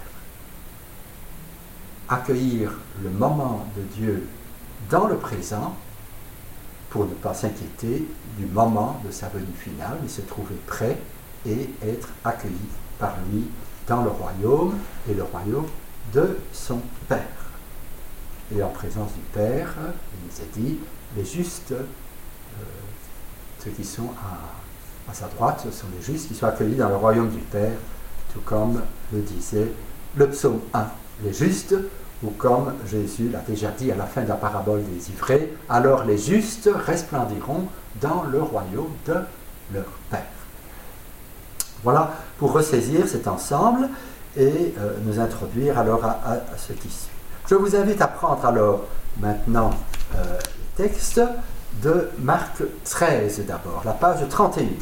Accueillir le moment de Dieu dans le présent pour ne pas s'inquiéter du moment de sa venue finale, mais se trouver prêt et être accueilli par lui dans le royaume et le royaume de son Père. Et en présence du Père, il nous est dit, les justes, euh, ceux qui sont à, à sa droite, ce sont les justes qui sont accueillis dans le royaume du Père, tout comme le disait le psaume un. Les justes, ou comme Jésus l'a déjà dit à la fin de la parabole des ivrés, alors les justes resplendiront dans le royaume de leur Père. Voilà pour ressaisir cet ensemble et euh, nous introduire alors à, à, à ce qui suit. Je vous invite à prendre alors maintenant euh, le texte de Marc treize d'abord, la page trente et un.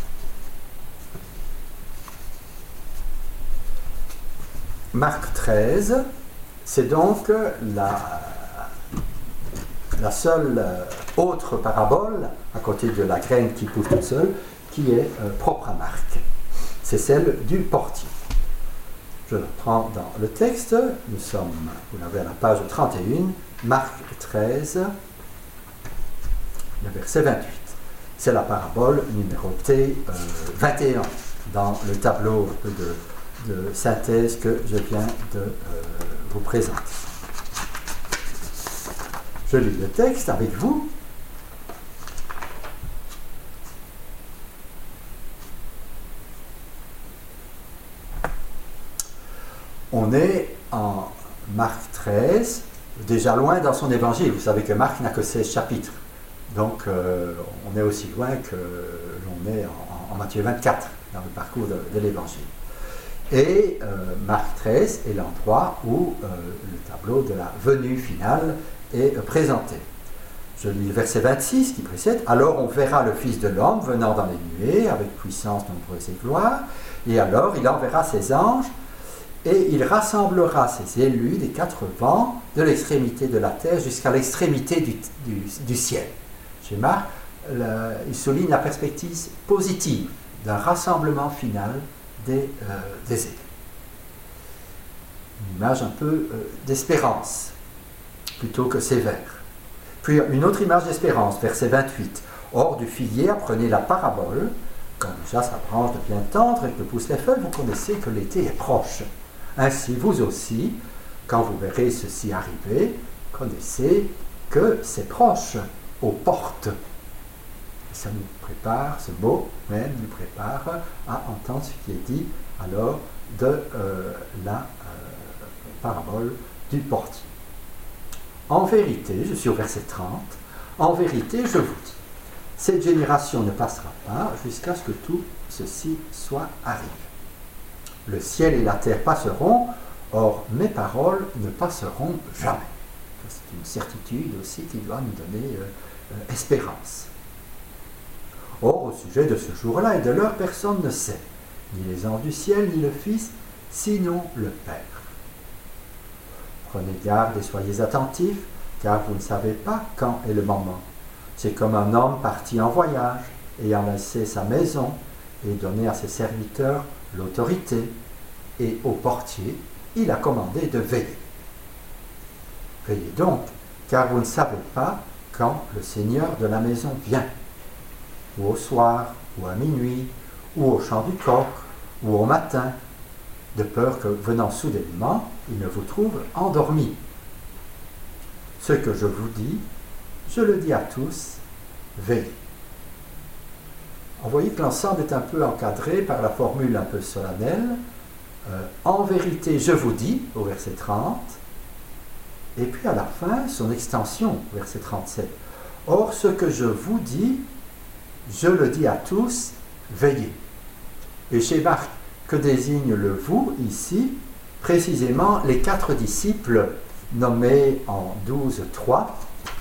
Marc treize, c'est donc la, la seule autre parabole, à côté de la graine qui pousse toute seule, qui est euh, propre à Marc. C'est celle du portier. Je le prends dans le texte. Nous sommes, vous l'avez à la page trente et un, Marc treize, le verset vingt-huit. C'est la parabole numérotée euh, vingt et un dans le tableau un peu de, de synthèse que je viens de euh, vous présenter. Je lis le texte avec vous. On est en Marc treize, déjà loin dans son évangile. Vous savez que Marc n'a que seize chapitres. Donc euh, on est aussi loin que l'on est en, en Matthieu vingt-quatre, dans le parcours de, de l'évangile. Et euh, Marc treize est l'endroit où euh, le tableau de la venue finale est euh, présenté. Je lis le verset vingt-six qui précède. « Alors on verra le Fils de l'homme venant dans les nuées, avec puissance nombreuse et gloire, et alors il enverra ses anges, et il rassemblera ses élus des quatre vents, de l'extrémité de la terre jusqu'à l'extrémité du, du, du ciel. » Chez Marc, le, il souligne la perspective positive d'un rassemblement final des, euh, des élus. Une image un peu euh, d'espérance, plutôt que sévère. Puis une autre image d'espérance, verset vingt-huit. « Or du figuier, apprenez la parabole, quand déjà sa branche devient tendre et que poussent les feuilles, vous connaissez que l'été est proche. Ainsi, vous aussi, quand vous verrez ceci arriver, » connaissez que c'est proche, aux portes. Et ça nous prépare, ce mot même nous prépare à entendre ce qui est dit alors de euh, la euh, parabole du portier. En vérité, je suis au verset trente, en vérité, je vous dis, cette génération ne passera pas jusqu'à ce que tout ceci soit arrivé. Le ciel et la terre passeront, or mes paroles ne passeront jamais. C'est une certitude aussi qui doit nous donner euh, euh, espérance. Or, au sujet de ce jour-là et de l'heure, personne ne sait, ni les anges du ciel, ni le Fils, sinon le Père. Prenez garde et soyez attentifs, car vous ne savez pas quand est le moment. C'est comme un homme parti en voyage, ayant laissé sa maison et donné à ses serviteurs l'autorité, et au portier, il a commandé de veiller. Veillez donc, car vous ne savez pas quand le Seigneur de la maison vient, ou au soir, ou à minuit, ou au chant du coq, ou au matin, de peur que, venant soudainement, il ne vous trouve endormi. Ce que je vous dis, je le dis à tous, veillez. Vous voyez que l'ensemble est un peu encadré par la formule un peu solennelle. Euh, en vérité, je vous dis, au verset trente, et puis à la fin, son extension, verset trente-sept. Or, ce que je vous dis, je le dis à tous, veillez. Et chez Marc, que désigne le vous ici? Précisément les quatre disciples nommés en douze trois,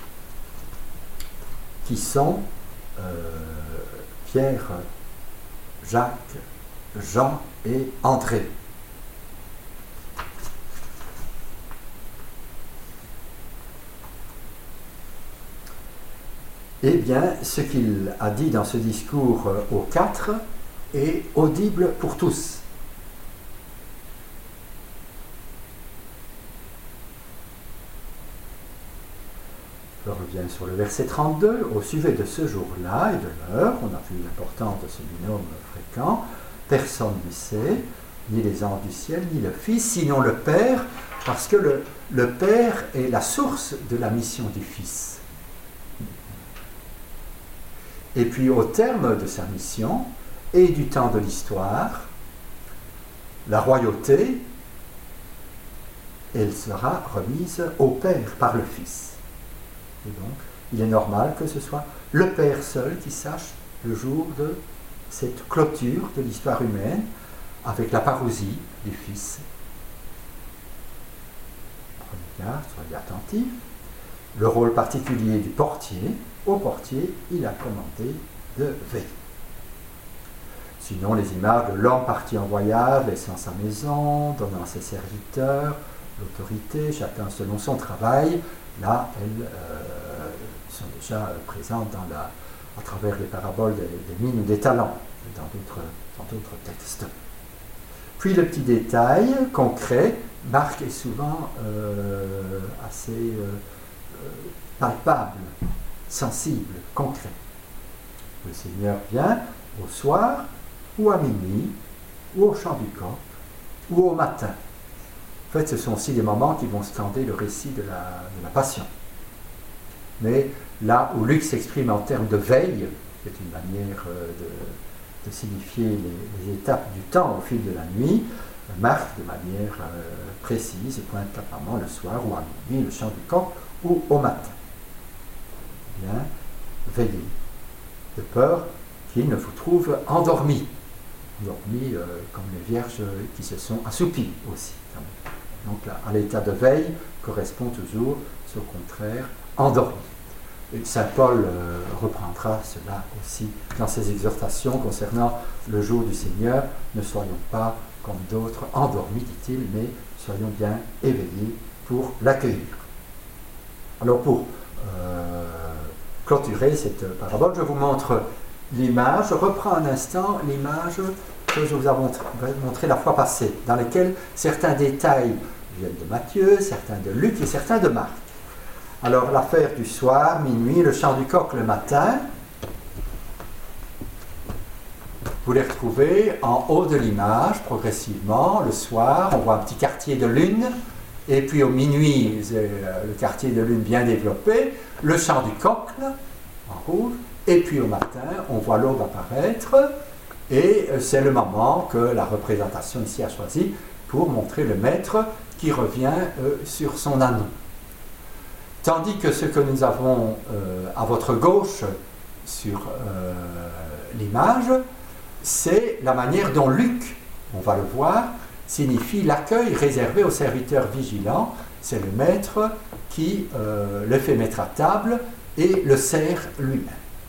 qui sont euh, Pierre, Jacques, Jean et André. Eh bien, ce qu'il a dit dans ce discours aux quatre est audible pour tous. Je reviens sur le verset trente-deux. Au sujet de ce jour-là et de l'heure, on a vu l'importance de ce binôme fréquent, personne ne sait, ni les anges du ciel, ni le Fils, sinon le Père, parce que le, le Père est la source de la mission du Fils. Et puis au terme de sa mission et du temps de l'histoire, la royauté, elle sera remise au Père par le Fils. Et donc, il est normal que ce soit le Père seul qui sache le jour de cette clôture de l'histoire humaine avec la parousie du Fils. Prenez garde, soyez attentifs. Le rôle particulier du portier, au portier, il a commandé de veiller. Sinon, les images de l'homme parti en voyage, laissant sa maison, donnant à ses serviteurs l'autorité, chacun selon son travail, là, elles euh, sont déjà euh, présentes dans la, à travers les paraboles des, des mines ou des talents, dans d'autres, dans d'autres textes. Puis le petit détail concret, Marc est souvent euh, assez euh, euh, palpable, sensible, concret. Le Seigneur vient au soir, ou à minuit, ou au chant du coq, ou au matin. En fait, ce sont aussi des moments qui vont scander le récit de la, de la Passion. Mais là où Luc s'exprime en termes de veille, qui est une manière de, de signifier les, les étapes du temps au fil de la nuit, Marc, de manière euh, précise, pointe clairement le soir ou à minuit, le chant du coq, ou au matin. Bien, veillez, de peur qu'il ne vous trouve endormis, endormis euh, comme les vierges qui se sont assoupies aussi. Donc là, à l'état de veille correspond toujours, au contraire, endormi. Et Saint Paul euh, reprendra cela aussi dans ses exhortations concernant le jour du Seigneur. Ne soyons pas comme d'autres endormis, dit-il, mais soyons bien éveillés pour l'accueillir. Alors pour euh, clôturer cette parabole, je vous montre l'image. Je reprends un instant l'image que je vous ai montré, montré la fois passée, dans laquelle certains détails viennent de Matthieu, certains de Luc et certains de Marc. Alors l'affaire du soir, minuit, le chant du coq le matin, vous les retrouvez en haut de l'image, progressivement, le soir, on voit un petit quartier de lune, et puis au minuit, euh, le quartier de lune bien développé, le chant du coq, là, en rouge, et puis au matin, on voit l'aube apparaître, et c'est le moment que la représentation ici a choisi pour montrer le maître qui revient euh, sur son anneau. Tandis que ce que nous avons euh, à votre gauche sur euh, l'image, c'est la manière dont Luc, on va le voir, signifie l'accueil réservé aux serviteurs vigilants. C'est le maître qui euh, le fait mettre à table et le sert lui-même.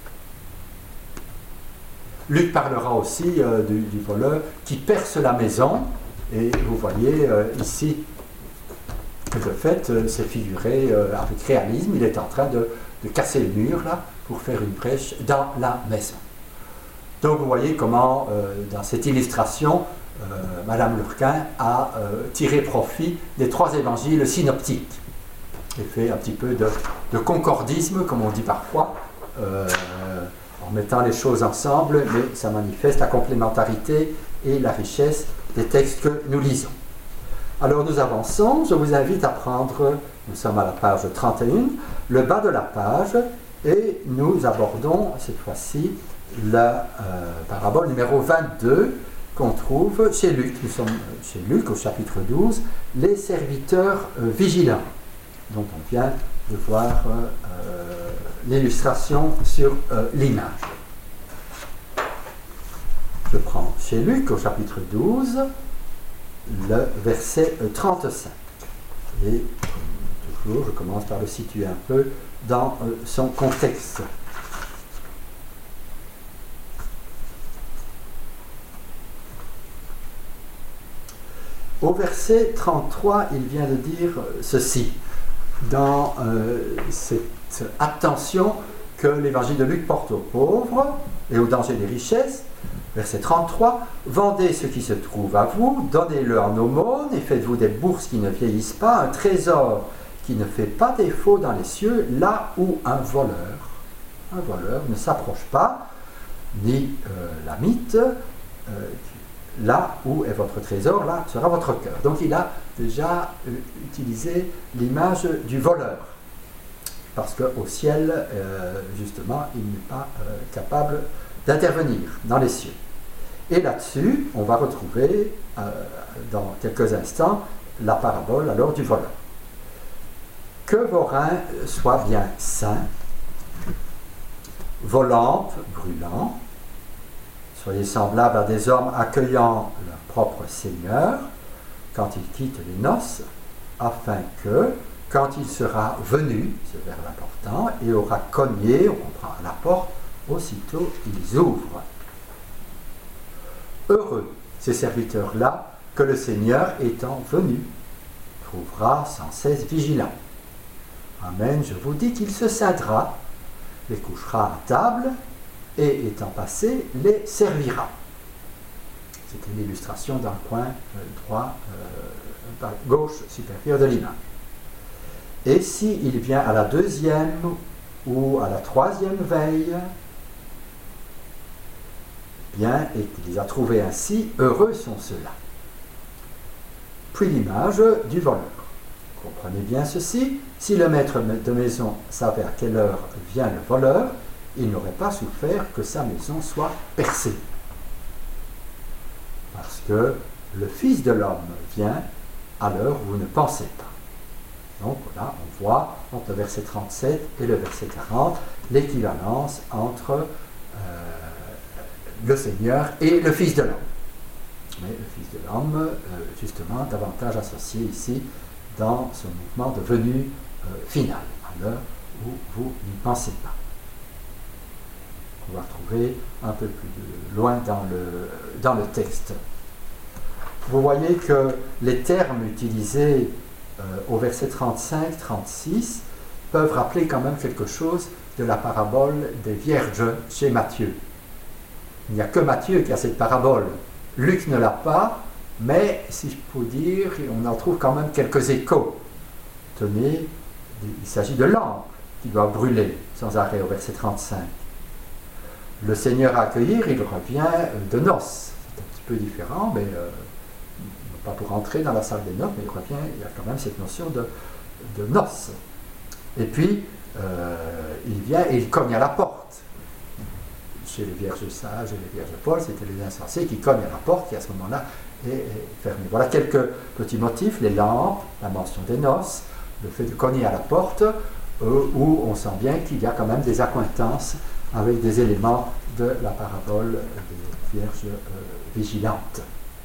Luc parlera aussi euh, du, du voleur qui perce la maison, et vous voyez euh, ici, de fait, euh, c'est figuré euh, avec réalisme, il est en train de, de casser le mur là, pour faire une brèche dans la maison. Donc vous voyez comment, euh, dans cette illustration, euh, Madame Lurquin a euh, tiré profit des trois évangiles synoptiques et fait un petit peu de, de concordisme, comme on dit parfois, euh, en mettant les choses ensemble, mais ça manifeste la complémentarité et la richesse des textes que nous lisons. Alors nous avançons, je vous invite à prendre, nous sommes à la page trente et un, le bas de la page, et nous abordons cette fois-ci la euh, parabole numéro vingt-deux qu'on trouve chez Luc. Nous sommes chez Luc au chapitre douze, les serviteurs euh, vigilants, dont on vient de voir euh, l'illustration sur euh, l'image. Je prends chez Luc au chapitre douze, le verset trente-cinq. Et comme toujours, je commence par le situer un peu dans euh, son contexte. Au verset trente-trois, il vient de dire ceci, dans euh, cette attention que l'évangile de Luc porte aux pauvres et au danger des richesses. Verset trente-trois, « Vendez ce qui se trouve à vous, donnez-le en aumône et faites-vous des bourses qui ne vieillissent pas, un trésor qui ne fait pas défaut dans les cieux, là où un voleur, un voleur ne s'approche pas, ni euh, la mythe, euh, là où est votre trésor, là sera votre cœur. » Donc il a déjà euh, utilisé l'image du voleur, parce qu'au ciel, euh, justement, il n'est pas euh, capable d'intervenir dans les cieux. Et là-dessus, on va retrouver euh, dans quelques instants la parabole alors du voleur. Que vos reins soient bien sains, vos lampes brûlantes, soyez semblables à des hommes accueillant leur propre Seigneur quand ils quittent les noces, afin que, quand il sera venu, c'est vers l'important, et aura cogné, on comprend à la porte, aussitôt ils ouvrent. Heureux ces serviteurs-là que le Seigneur étant venu trouvera sans cesse vigilants. Amen, je vous dis qu'il se scindra, les couchera à table et étant passé, les servira. C'était l'illustration dans le coin euh, droit, euh, gauche supérieur de l'image. Et s'il vient à la deuxième ou à la troisième veille, bien, et qu'il les a trouvés ainsi, heureux sont ceux-là. Puis l'image du voleur. Comprenez bien ceci, si le maître de maison savait à quelle heure vient le voleur, il n'aurait pas souffert que sa maison soit percée. Parce que le Fils de l'homme vient à l'heure où vous ne pensez pas. Donc là, on voit entre le verset trente-sept et le verset quarante l'équivalence entre euh, le Seigneur et le Fils de l'homme. Mais le Fils de l'homme, euh, justement, davantage associé ici dans ce mouvement de venue euh, finale, à l'heure où vous n'y pensez pas. On va retrouver un peu plus loin dans le, dans le texte. Vous voyez que les termes utilisés euh, au verset trente-cinq trente-six peuvent rappeler quand même quelque chose de la parabole des vierges chez Matthieu. Il n'y a que Matthieu qui a cette parabole. Luc ne l'a pas, mais si je peux dire, on en trouve quand même quelques échos. Tenez, il s'agit de lampes qui doivent brûler sans arrêt au verset trente-cinq. Le Seigneur à accueillir, il revient de noces. C'est un petit peu différent, mais euh, pas pour entrer dans la salle des noces, mais il revient, il y a quand même cette notion de, de noces. Et puis, euh, il vient et il cogne à la porte. Chez les vierges sages et les vierges folles, c'était les insensés qui cognent à la porte qui à ce moment-là est, est fermée. Voilà quelques petits motifs, les lampes, la mention des noces, le fait de cogner à la porte, euh, où on sent bien qu'il y a quand même des accointances avec des éléments de la parabole des vierges euh, vigilantes.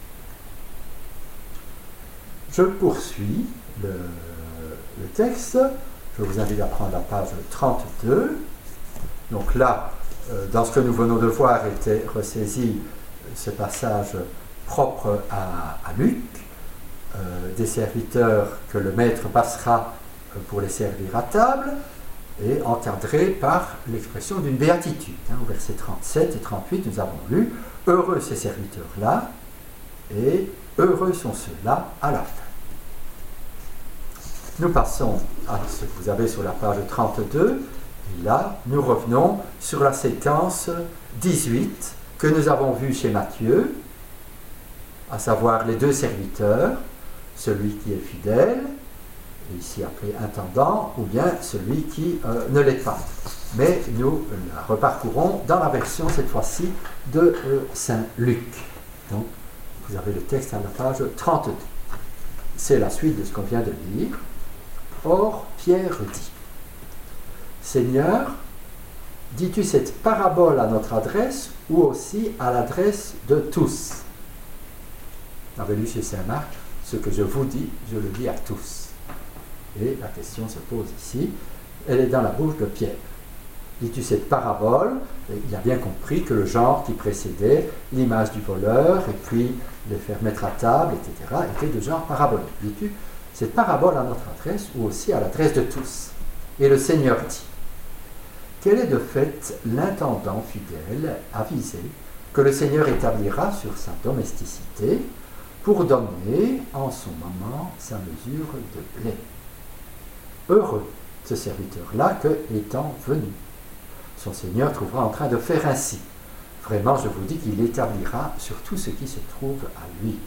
Je poursuis le, le texte. Je vous invite à prendre la page trente-deux. Donc là, euh, dans ce que nous venons de voir, était ressaisi ce passage propre à, à Luc, euh, des serviteurs que le maître passera pour les servir à table, et encadré par l'expression d'une béatitude. Hein, au verset trente-sept et trente-huit, nous avons lu « Heureux ces serviteurs-là » et « Heureux sont ceux-là à la fin ». Nous passons à ce que vous avez sur la page trente-deux, et là, nous revenons sur la séquence dix-huit que nous avons vue chez Matthieu, à savoir les deux serviteurs, celui qui est fidèle, ici appelé intendant, ou bien celui qui euh, ne l'est pas. Mais nous la reparcourons dans la version, cette fois-ci, de euh, Saint Luc. Donc, vous avez le texte à la page trente-deux. C'est la suite de ce qu'on vient de lire. Or, Pierre dit, « Seigneur, dis-tu cette parabole à notre adresse ou aussi à l'adresse de tous ?» On avait lu chez Saint Marc, « Ce que je vous dis, je le dis à tous. » Et la question se pose ici, elle est dans la bouche de Pierre. Dis-tu cette parabole? Il a bien compris que le genre qui précédait, l'image du voleur, et puis les faire mettre à table, et cetera, était de genre parabolique. Dis-tu cette parabole à notre adresse ou aussi à l'adresse de tous? Et le Seigneur dit, quel est de fait l'intendant fidèle, avisé, que le Seigneur établira sur sa domesticité pour donner en son moment sa mesure de blé? Heureux ce serviteur-là que, étant venu, son Seigneur trouvera en train de faire ainsi. Vraiment, je vous dis qu'il établira sur tout ce qui se trouve à lui.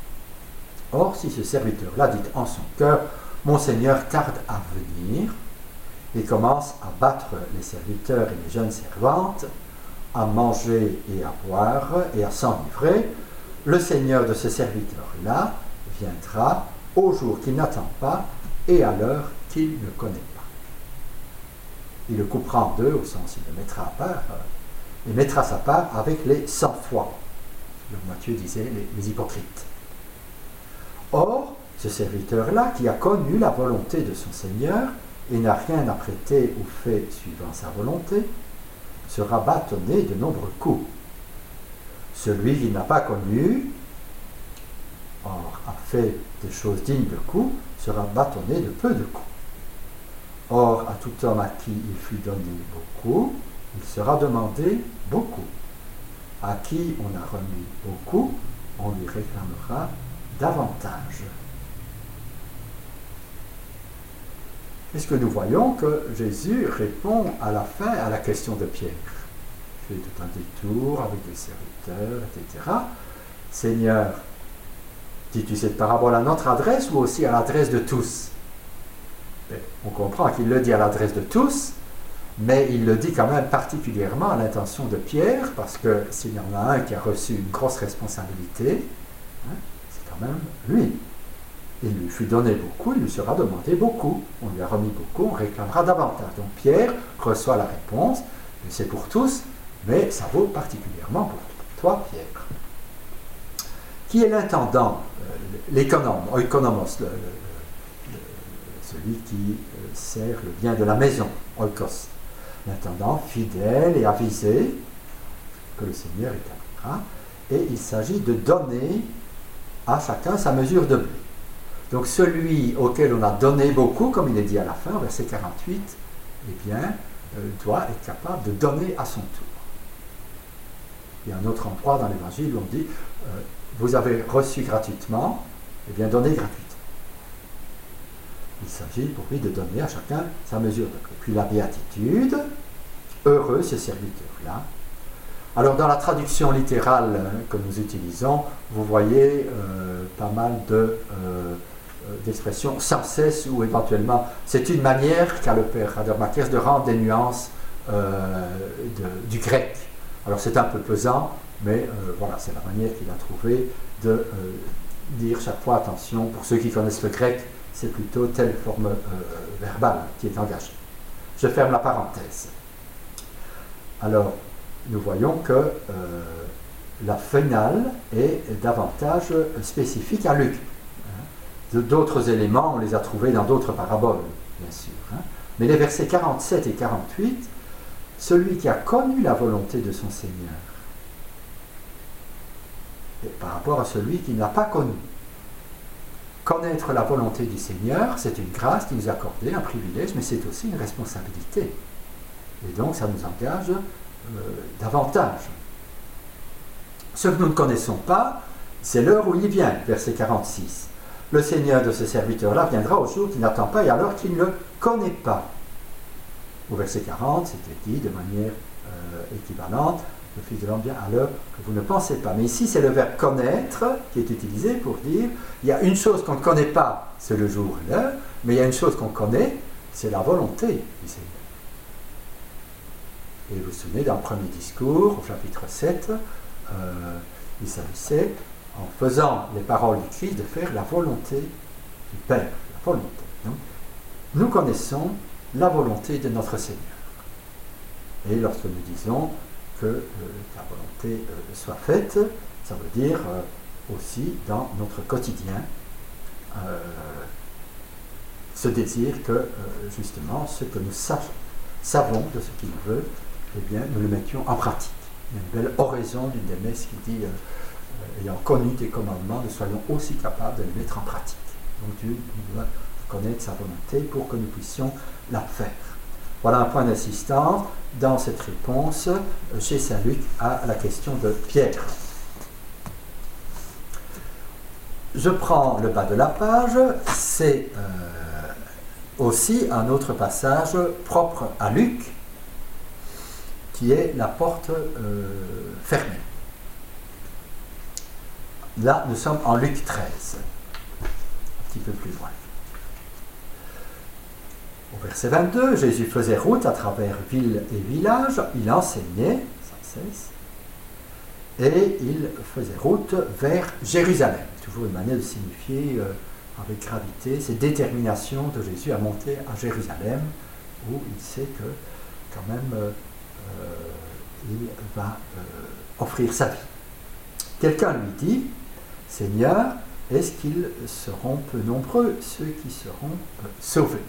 Or, si ce serviteur-là dit en son cœur, mon Seigneur tarde à venir, et commence à battre les serviteurs et les jeunes servantes, à manger et à boire et à s'enivrer, le Seigneur de ce serviteur-là viendra au jour qu'il n'attend pas et à l'heure qu'il ne connaît pas. Il le coupera en deux, au sens il le mettra à part, et mettra sa part avec les sans-foi. Donc Matthieu disait les, les hypocrites. Or, ce serviteur-là, qui a connu la volonté de son Seigneur et n'a rien à prêter ou fait suivant sa volonté, sera bâtonné de nombreux coups. Celui qui n'a pas connu, or a fait des choses dignes de coups, sera bâtonné de peu de coups. Or, à tout homme à qui il fut donné beaucoup, il sera demandé beaucoup. À qui on a remis beaucoup, on lui réclamera davantage. Est-ce que nous voyons que Jésus répond à la fin à la question de Pierre? Il fait tout un détour avec les serviteurs, et cetera. Seigneur, dis-tu cette parabole à notre adresse ou aussi à l'adresse de tous? On comprend qu'il le dit à l'adresse de tous, mais il le dit quand même particulièrement à l'intention de Pierre, parce que s'il y en a un qui a reçu une grosse responsabilité, hein, c'est quand même lui. Il lui fut donné beaucoup, il lui sera demandé beaucoup. On lui a remis beaucoup, on réclamera davantage. Donc Pierre reçoit la réponse, c'est pour tous, mais ça vaut particulièrement pour toi, Pierre. Qui est l'intendant, euh, l'économe, oikonomos, le, le, le, celui qui euh, sert le bien de la maison, oikos. L'intendant fidèle et avisé, que le Seigneur établira, et il s'agit de donner à chacun sa mesure de blé. Donc celui auquel on a donné beaucoup, comme il est dit à la fin, verset quarante-huit, eh bien, euh, doit être capable de donner à son tour. Il y a un autre endroit dans l'Évangile où on dit, euh, vous avez reçu gratuitement, eh bien donnez gratuitement. Il s'agit pour lui de donner à chacun sa mesure de blé. Puis la béatitude, heureux ce serviteur-là. Alors dans la traduction littérale que nous utilisons, vous voyez euh, pas mal de, euh, d'expressions sans cesse ou éventuellement. C'est une manière qu'a le père Radermakers de rendre des nuances euh, de, du grec. Alors c'est un peu pesant, mais euh, voilà, c'est la manière qu'il a trouvé de euh, dire chaque fois attention. Pour ceux qui connaissent le grec, c'est plutôt telle forme euh, verbale qui est engagée. Je ferme la parenthèse. Alors, nous voyons que euh, la finale est davantage spécifique à Luc. D'autres éléments, on les a trouvés dans d'autres paraboles, bien sûr. Hein. Mais les versets quarante-sept et quarante-huit, celui qui a connu la volonté de son Seigneur, et par rapport à celui qui ne l'a pas connu. Connaître la volonté du Seigneur, c'est une grâce qui nous est accordée, un privilège, mais c'est aussi une responsabilité. Et donc, ça nous engage euh, davantage. Ce que nous ne connaissons pas, c'est l'heure où il vient, verset quarante-six. Le Seigneur de ce serviteur-là viendra au jour qu'il n'attend pas et alors qu'il ne le connaît pas. Au verset quarante, c'était dit de manière euh, équivalente, le Fils de l'homme vient à l'heure que vous ne pensez pas. Mais ici, c'est le verbe connaître qui est utilisé pour dire, il y a une chose qu'on ne connaît pas, c'est le jour et l'heure, mais il y a une chose qu'on connaît, c'est la volonté du Seigneur. Et vous vous souvenez, dans le premier discours, au chapitre sept, euh, il s'agissait, en faisant les paroles du Christ, de faire la volonté du Père. La volonté. Donc, nous connaissons la volonté de notre Seigneur. Et lorsque nous disons que euh, la volonté euh, soit faite, ça veut dire euh, aussi dans notre quotidien euh, ce désir que euh, justement ce que nous savons, savons de ce qu'il veut, eh bien nous le mettions en pratique. Il y a une belle oraison d'une des messes qui dit euh, euh, ayant connu tes commandements, nous soyons aussi capables de les mettre en pratique. Donc Dieu doit connaître sa volonté pour que nous puissions la faire. Voilà un point d'assistance dans cette réponse chez saint Luc à la question de Pierre. Je prends le bas de la page, c'est euh, aussi un autre passage propre à Luc, qui est la porte euh, fermée. Là, nous sommes en Luc treize, un petit peu plus loin. Au verset vingt-deux, Jésus faisait route à travers villes et villages, il enseignait sans cesse, et il faisait route vers Jérusalem. Toujours une manière de signifier euh, avec gravité cette détermination de Jésus à monter à Jérusalem, où il sait que quand même euh, euh, il va euh, offrir sa vie. Quelqu'un lui dit, Seigneur, est-ce qu'ils seront peu nombreux, ceux qui seront euh, sauvés?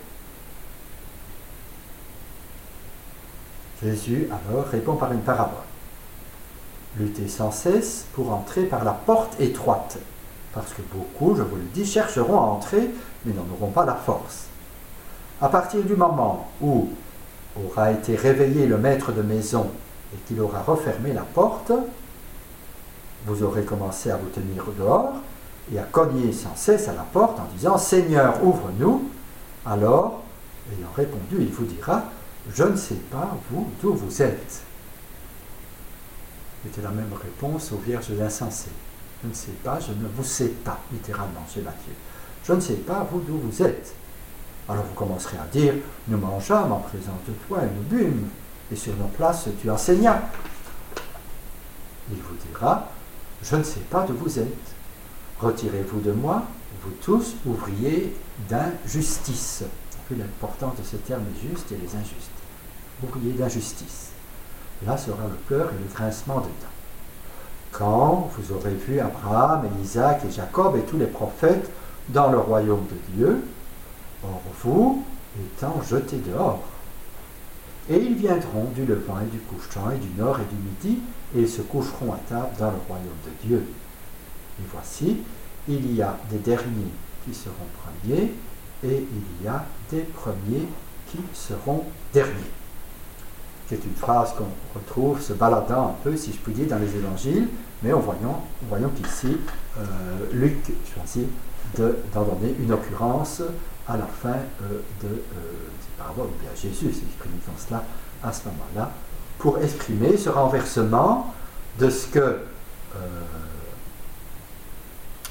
Jésus alors répond par une parabole. Luttez sans cesse pour entrer par la porte étroite, parce que beaucoup, je vous le dis, chercheront à entrer, mais n'en auront pas la force. À partir du moment où aura été réveillé le maître de maison et qu'il aura refermé la porte, vous aurez commencé à vous tenir dehors et à cogner sans cesse à la porte en disant « Seigneur, ouvre-nous ». Alors, ayant répondu, il vous dira « Je ne sais pas, vous, d'où vous êtes ». C'était la même réponse aux vierges insensées. Je ne sais pas, je ne vous sais pas, littéralement, chez Matthieu. Je ne sais pas, vous, d'où vous êtes. Alors vous commencerez à dire, nous mangeâmes en présence de toi et nous bûmes, et sur nos places tu enseignas. Il vous dira, je ne sais pas d'où vous êtes. Retirez-vous de moi, vous tous, ouvriers d'injustice. On vu l'importance de ce terme juste et les injustes. Ouvriers d'injustice. Là sera le pleur et le grincement des dents. Quand vous aurez vu Abraham et Isaac et Jacob et tous les prophètes dans le royaume de Dieu, or vous étant jetés dehors. Et ils viendront du levant et du couchant et du nord et du midi, et ils se coucheront à table dans le royaume de Dieu. Et voici, il y a des derniers qui seront premiers, et il y a des premiers qui seront derniers. C'est une phrase qu'on retrouve se baladant un peu, si je puis dire, dans les évangiles, mais en voyant, voyons qu'ici, euh, Luc choisit de, d'en donner une occurrence à la fin euh, de euh, ces paraboles, ou bien Jésus s'exprime comme cela à ce moment-là, pour exprimer ce renversement de ce que euh,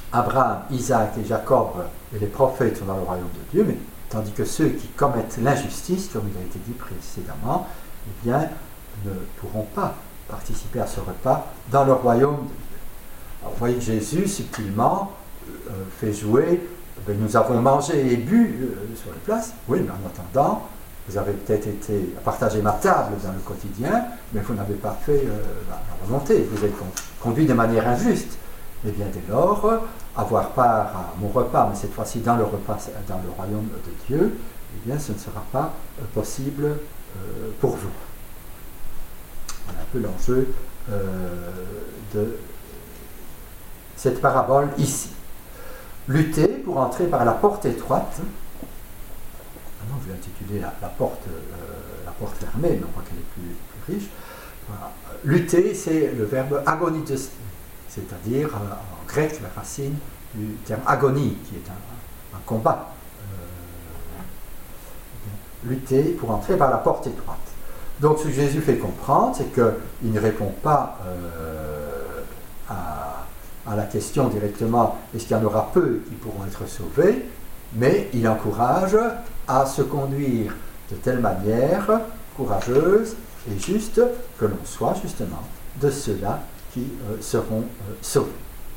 Abraham, Isaac et Jacob et les prophètes sont dans le royaume de Dieu, mais tandis que ceux qui commettent l'injustice, comme il a été dit précédemment, eh bien, ne pourront pas participer à ce repas dans le royaume de Dieu. Alors, vous voyez que Jésus, subtilement, euh, fait jouer, ben, nous avons mangé et bu euh, sur les places, oui, mais en attendant, vous avez peut-être été à partager ma table dans le quotidien, mais vous n'avez pas fait euh, la, la volonté, vous êtes conduit de manière injuste. Et bien dès lors, avoir part à mon repas, mais cette fois-ci dans le repas, dans le royaume de Dieu, eh bien ce ne sera pas euh, possible euh, pour vous. Voilà un peu l'enjeu euh, de cette parabole ici. Lutter pour entrer par la porte étroite. Non, je vais intituler la, la, porte, euh, la porte fermée, mais on voit qu'elle est plus, plus riche. Voilà. Lutter, c'est le verbe agonites, c'est-à-dire euh, en grec la racine du terme agonie, qui est un, un combat. Euh, lutter pour entrer par la porte étroite. Donc ce que Jésus fait comprendre, c'est qu'il ne répond pas euh, à, à la question directement, est-ce qu'il y en aura peu qui pourront être sauvés, mais il encourage à se conduire de telle manière courageuse et juste que l'on soit justement de ceux-là qui euh, seront euh, sauvés.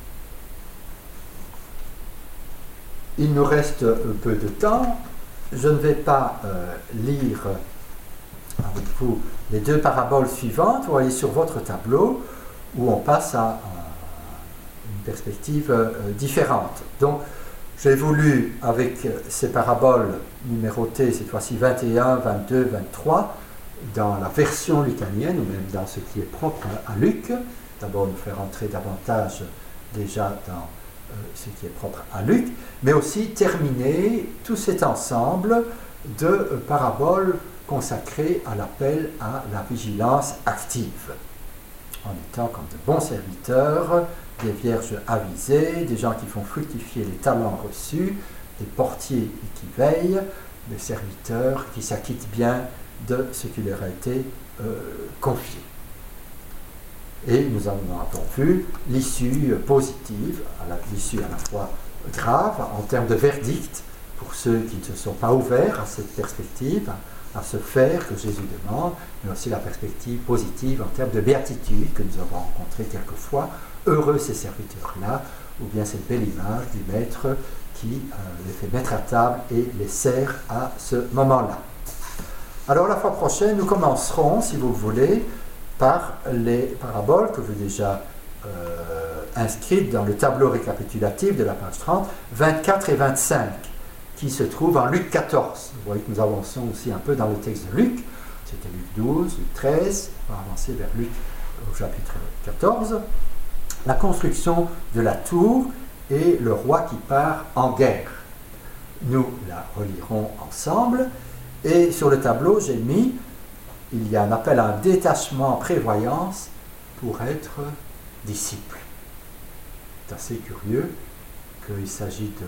Il nous reste un peu de temps. Je ne vais pas euh, lire avec vous les deux paraboles suivantes. Vous voyez sur votre tableau où on passe à, à une perspective euh, différente. Donc, j'ai voulu, avec ces paraboles numérotées, cette fois-ci vingt et un, vingt-deux, vingt-trois, dans la version lucanienne, ou même dans ce qui est propre à Luc, d'abord nous faire entrer davantage déjà dans euh, ce qui est propre à Luc, mais aussi terminer tout cet ensemble de euh, paraboles consacrées à l'appel à la vigilance active, en étant comme de bons serviteurs, des vierges avisées, des gens qui font fructifier les talents reçus, des portiers qui veillent, des serviteurs qui s'acquittent bien de ce qui leur a été euh, confié. Et nous en avons vu l'issue positive, l'issue à la fois grave en termes de verdict pour ceux qui ne se sont pas ouverts à cette perspective, à ce faire que Jésus demande, mais aussi la perspective positive en termes de béatitude que nous avons rencontré quelquefois. Heureux ces serviteurs-là, ou bien cette belle image du maître qui euh, les fait mettre à table et les sert à ce moment-là. Alors la fois prochaine, nous commencerons, si vous le voulez, par les paraboles que vous déjà euh, inscrites dans le tableau récapitulatif de la page trente, vingt-quatre et vingt-cinq, qui se trouvent en Luc quatorze. Vous voyez que nous avançons aussi un peu dans le texte de Luc. C'était Luc douze, Luc treize, on va avancer vers Luc au chapitre quatorze. La construction de la tour et le roi qui part en guerre. Nous la relirons ensemble. Et sur le tableau, j'ai mis, il y a un appel à un détachement en prévoyance pour être disciple. C'est assez curieux qu'il s'agit de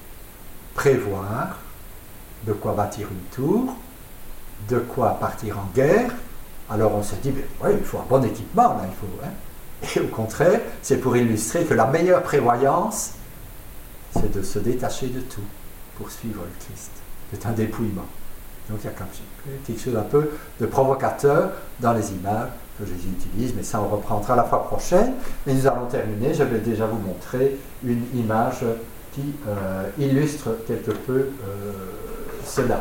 prévoir de quoi bâtir une tour, de quoi partir en guerre. Alors on se dit, ben, ouais, il faut un bon équipement, là, il faut... Hein. Et au contraire, c'est pour illustrer que la meilleure prévoyance, c'est de se détacher de tout pour suivre le Christ. C'est un dépouillement. Donc il y a quelque chose un peu de provocateur dans les images que Jésus utilise, mais ça on reprendra la fois prochaine. Et nous allons terminer, je vais déjà vous montrer une image qui euh, illustre quelque peu euh, cela.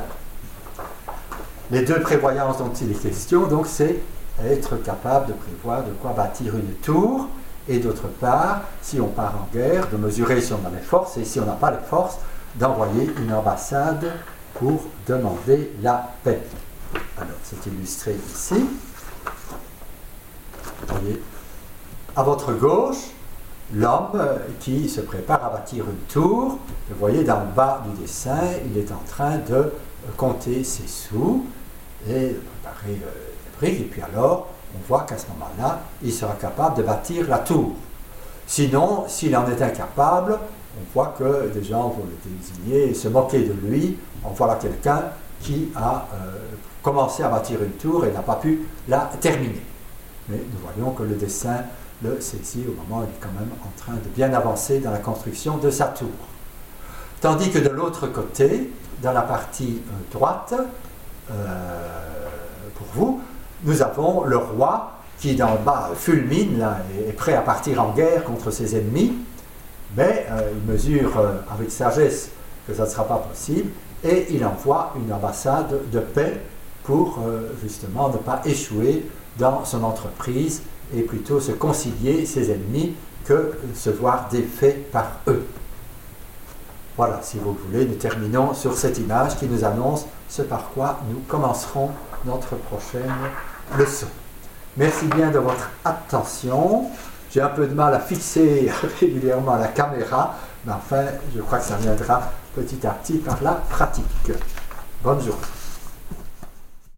Les deux prévoyances dont il est question, donc c'est être capable de prévoir de quoi bâtir une tour, et d'autre part, si on part en guerre, de mesurer si on a les forces, et si on n'a pas les forces, d'envoyer une ambassade pour demander la paix. Alors, c'est illustré ici. Vous voyez, à votre gauche, l'homme qui se prépare à bâtir une tour. Vous voyez, dans le bas du dessin, il est en train de compter ses sous et préparer les briques. Et puis alors, on voit qu'à ce moment-là, il sera capable de bâtir la tour. Sinon, s'il en est incapable, on voit que des gens vont le désigner et se moquer de lui. On voit là quelqu'un qui a euh, commencé à bâtir une tour et n'a pas pu la terminer. Mais nous voyons que le dessin le saisit au moment où il est quand même en train de bien avancer dans la construction de sa tour. Tandis que de l'autre côté, dans la partie euh, droite, euh, pour vous, nous avons le roi qui d'en bas fulmine, là, est prêt à partir en guerre contre ses ennemis, mais euh, il mesure euh, avec sagesse que ça ne sera pas possible, et il envoie une ambassade de paix pour euh, justement ne pas échouer dans son entreprise et plutôt se concilier ses ennemis que se voir défait par eux. Voilà, si vous voulez, nous terminons sur cette image qui nous annonce ce par quoi nous commencerons notre prochaine leçon. Merci bien de votre attention. J'ai un peu de mal à fixer régulièrement la caméra, mais enfin, je crois que ça viendra petit à petit par la pratique. Bonne journée.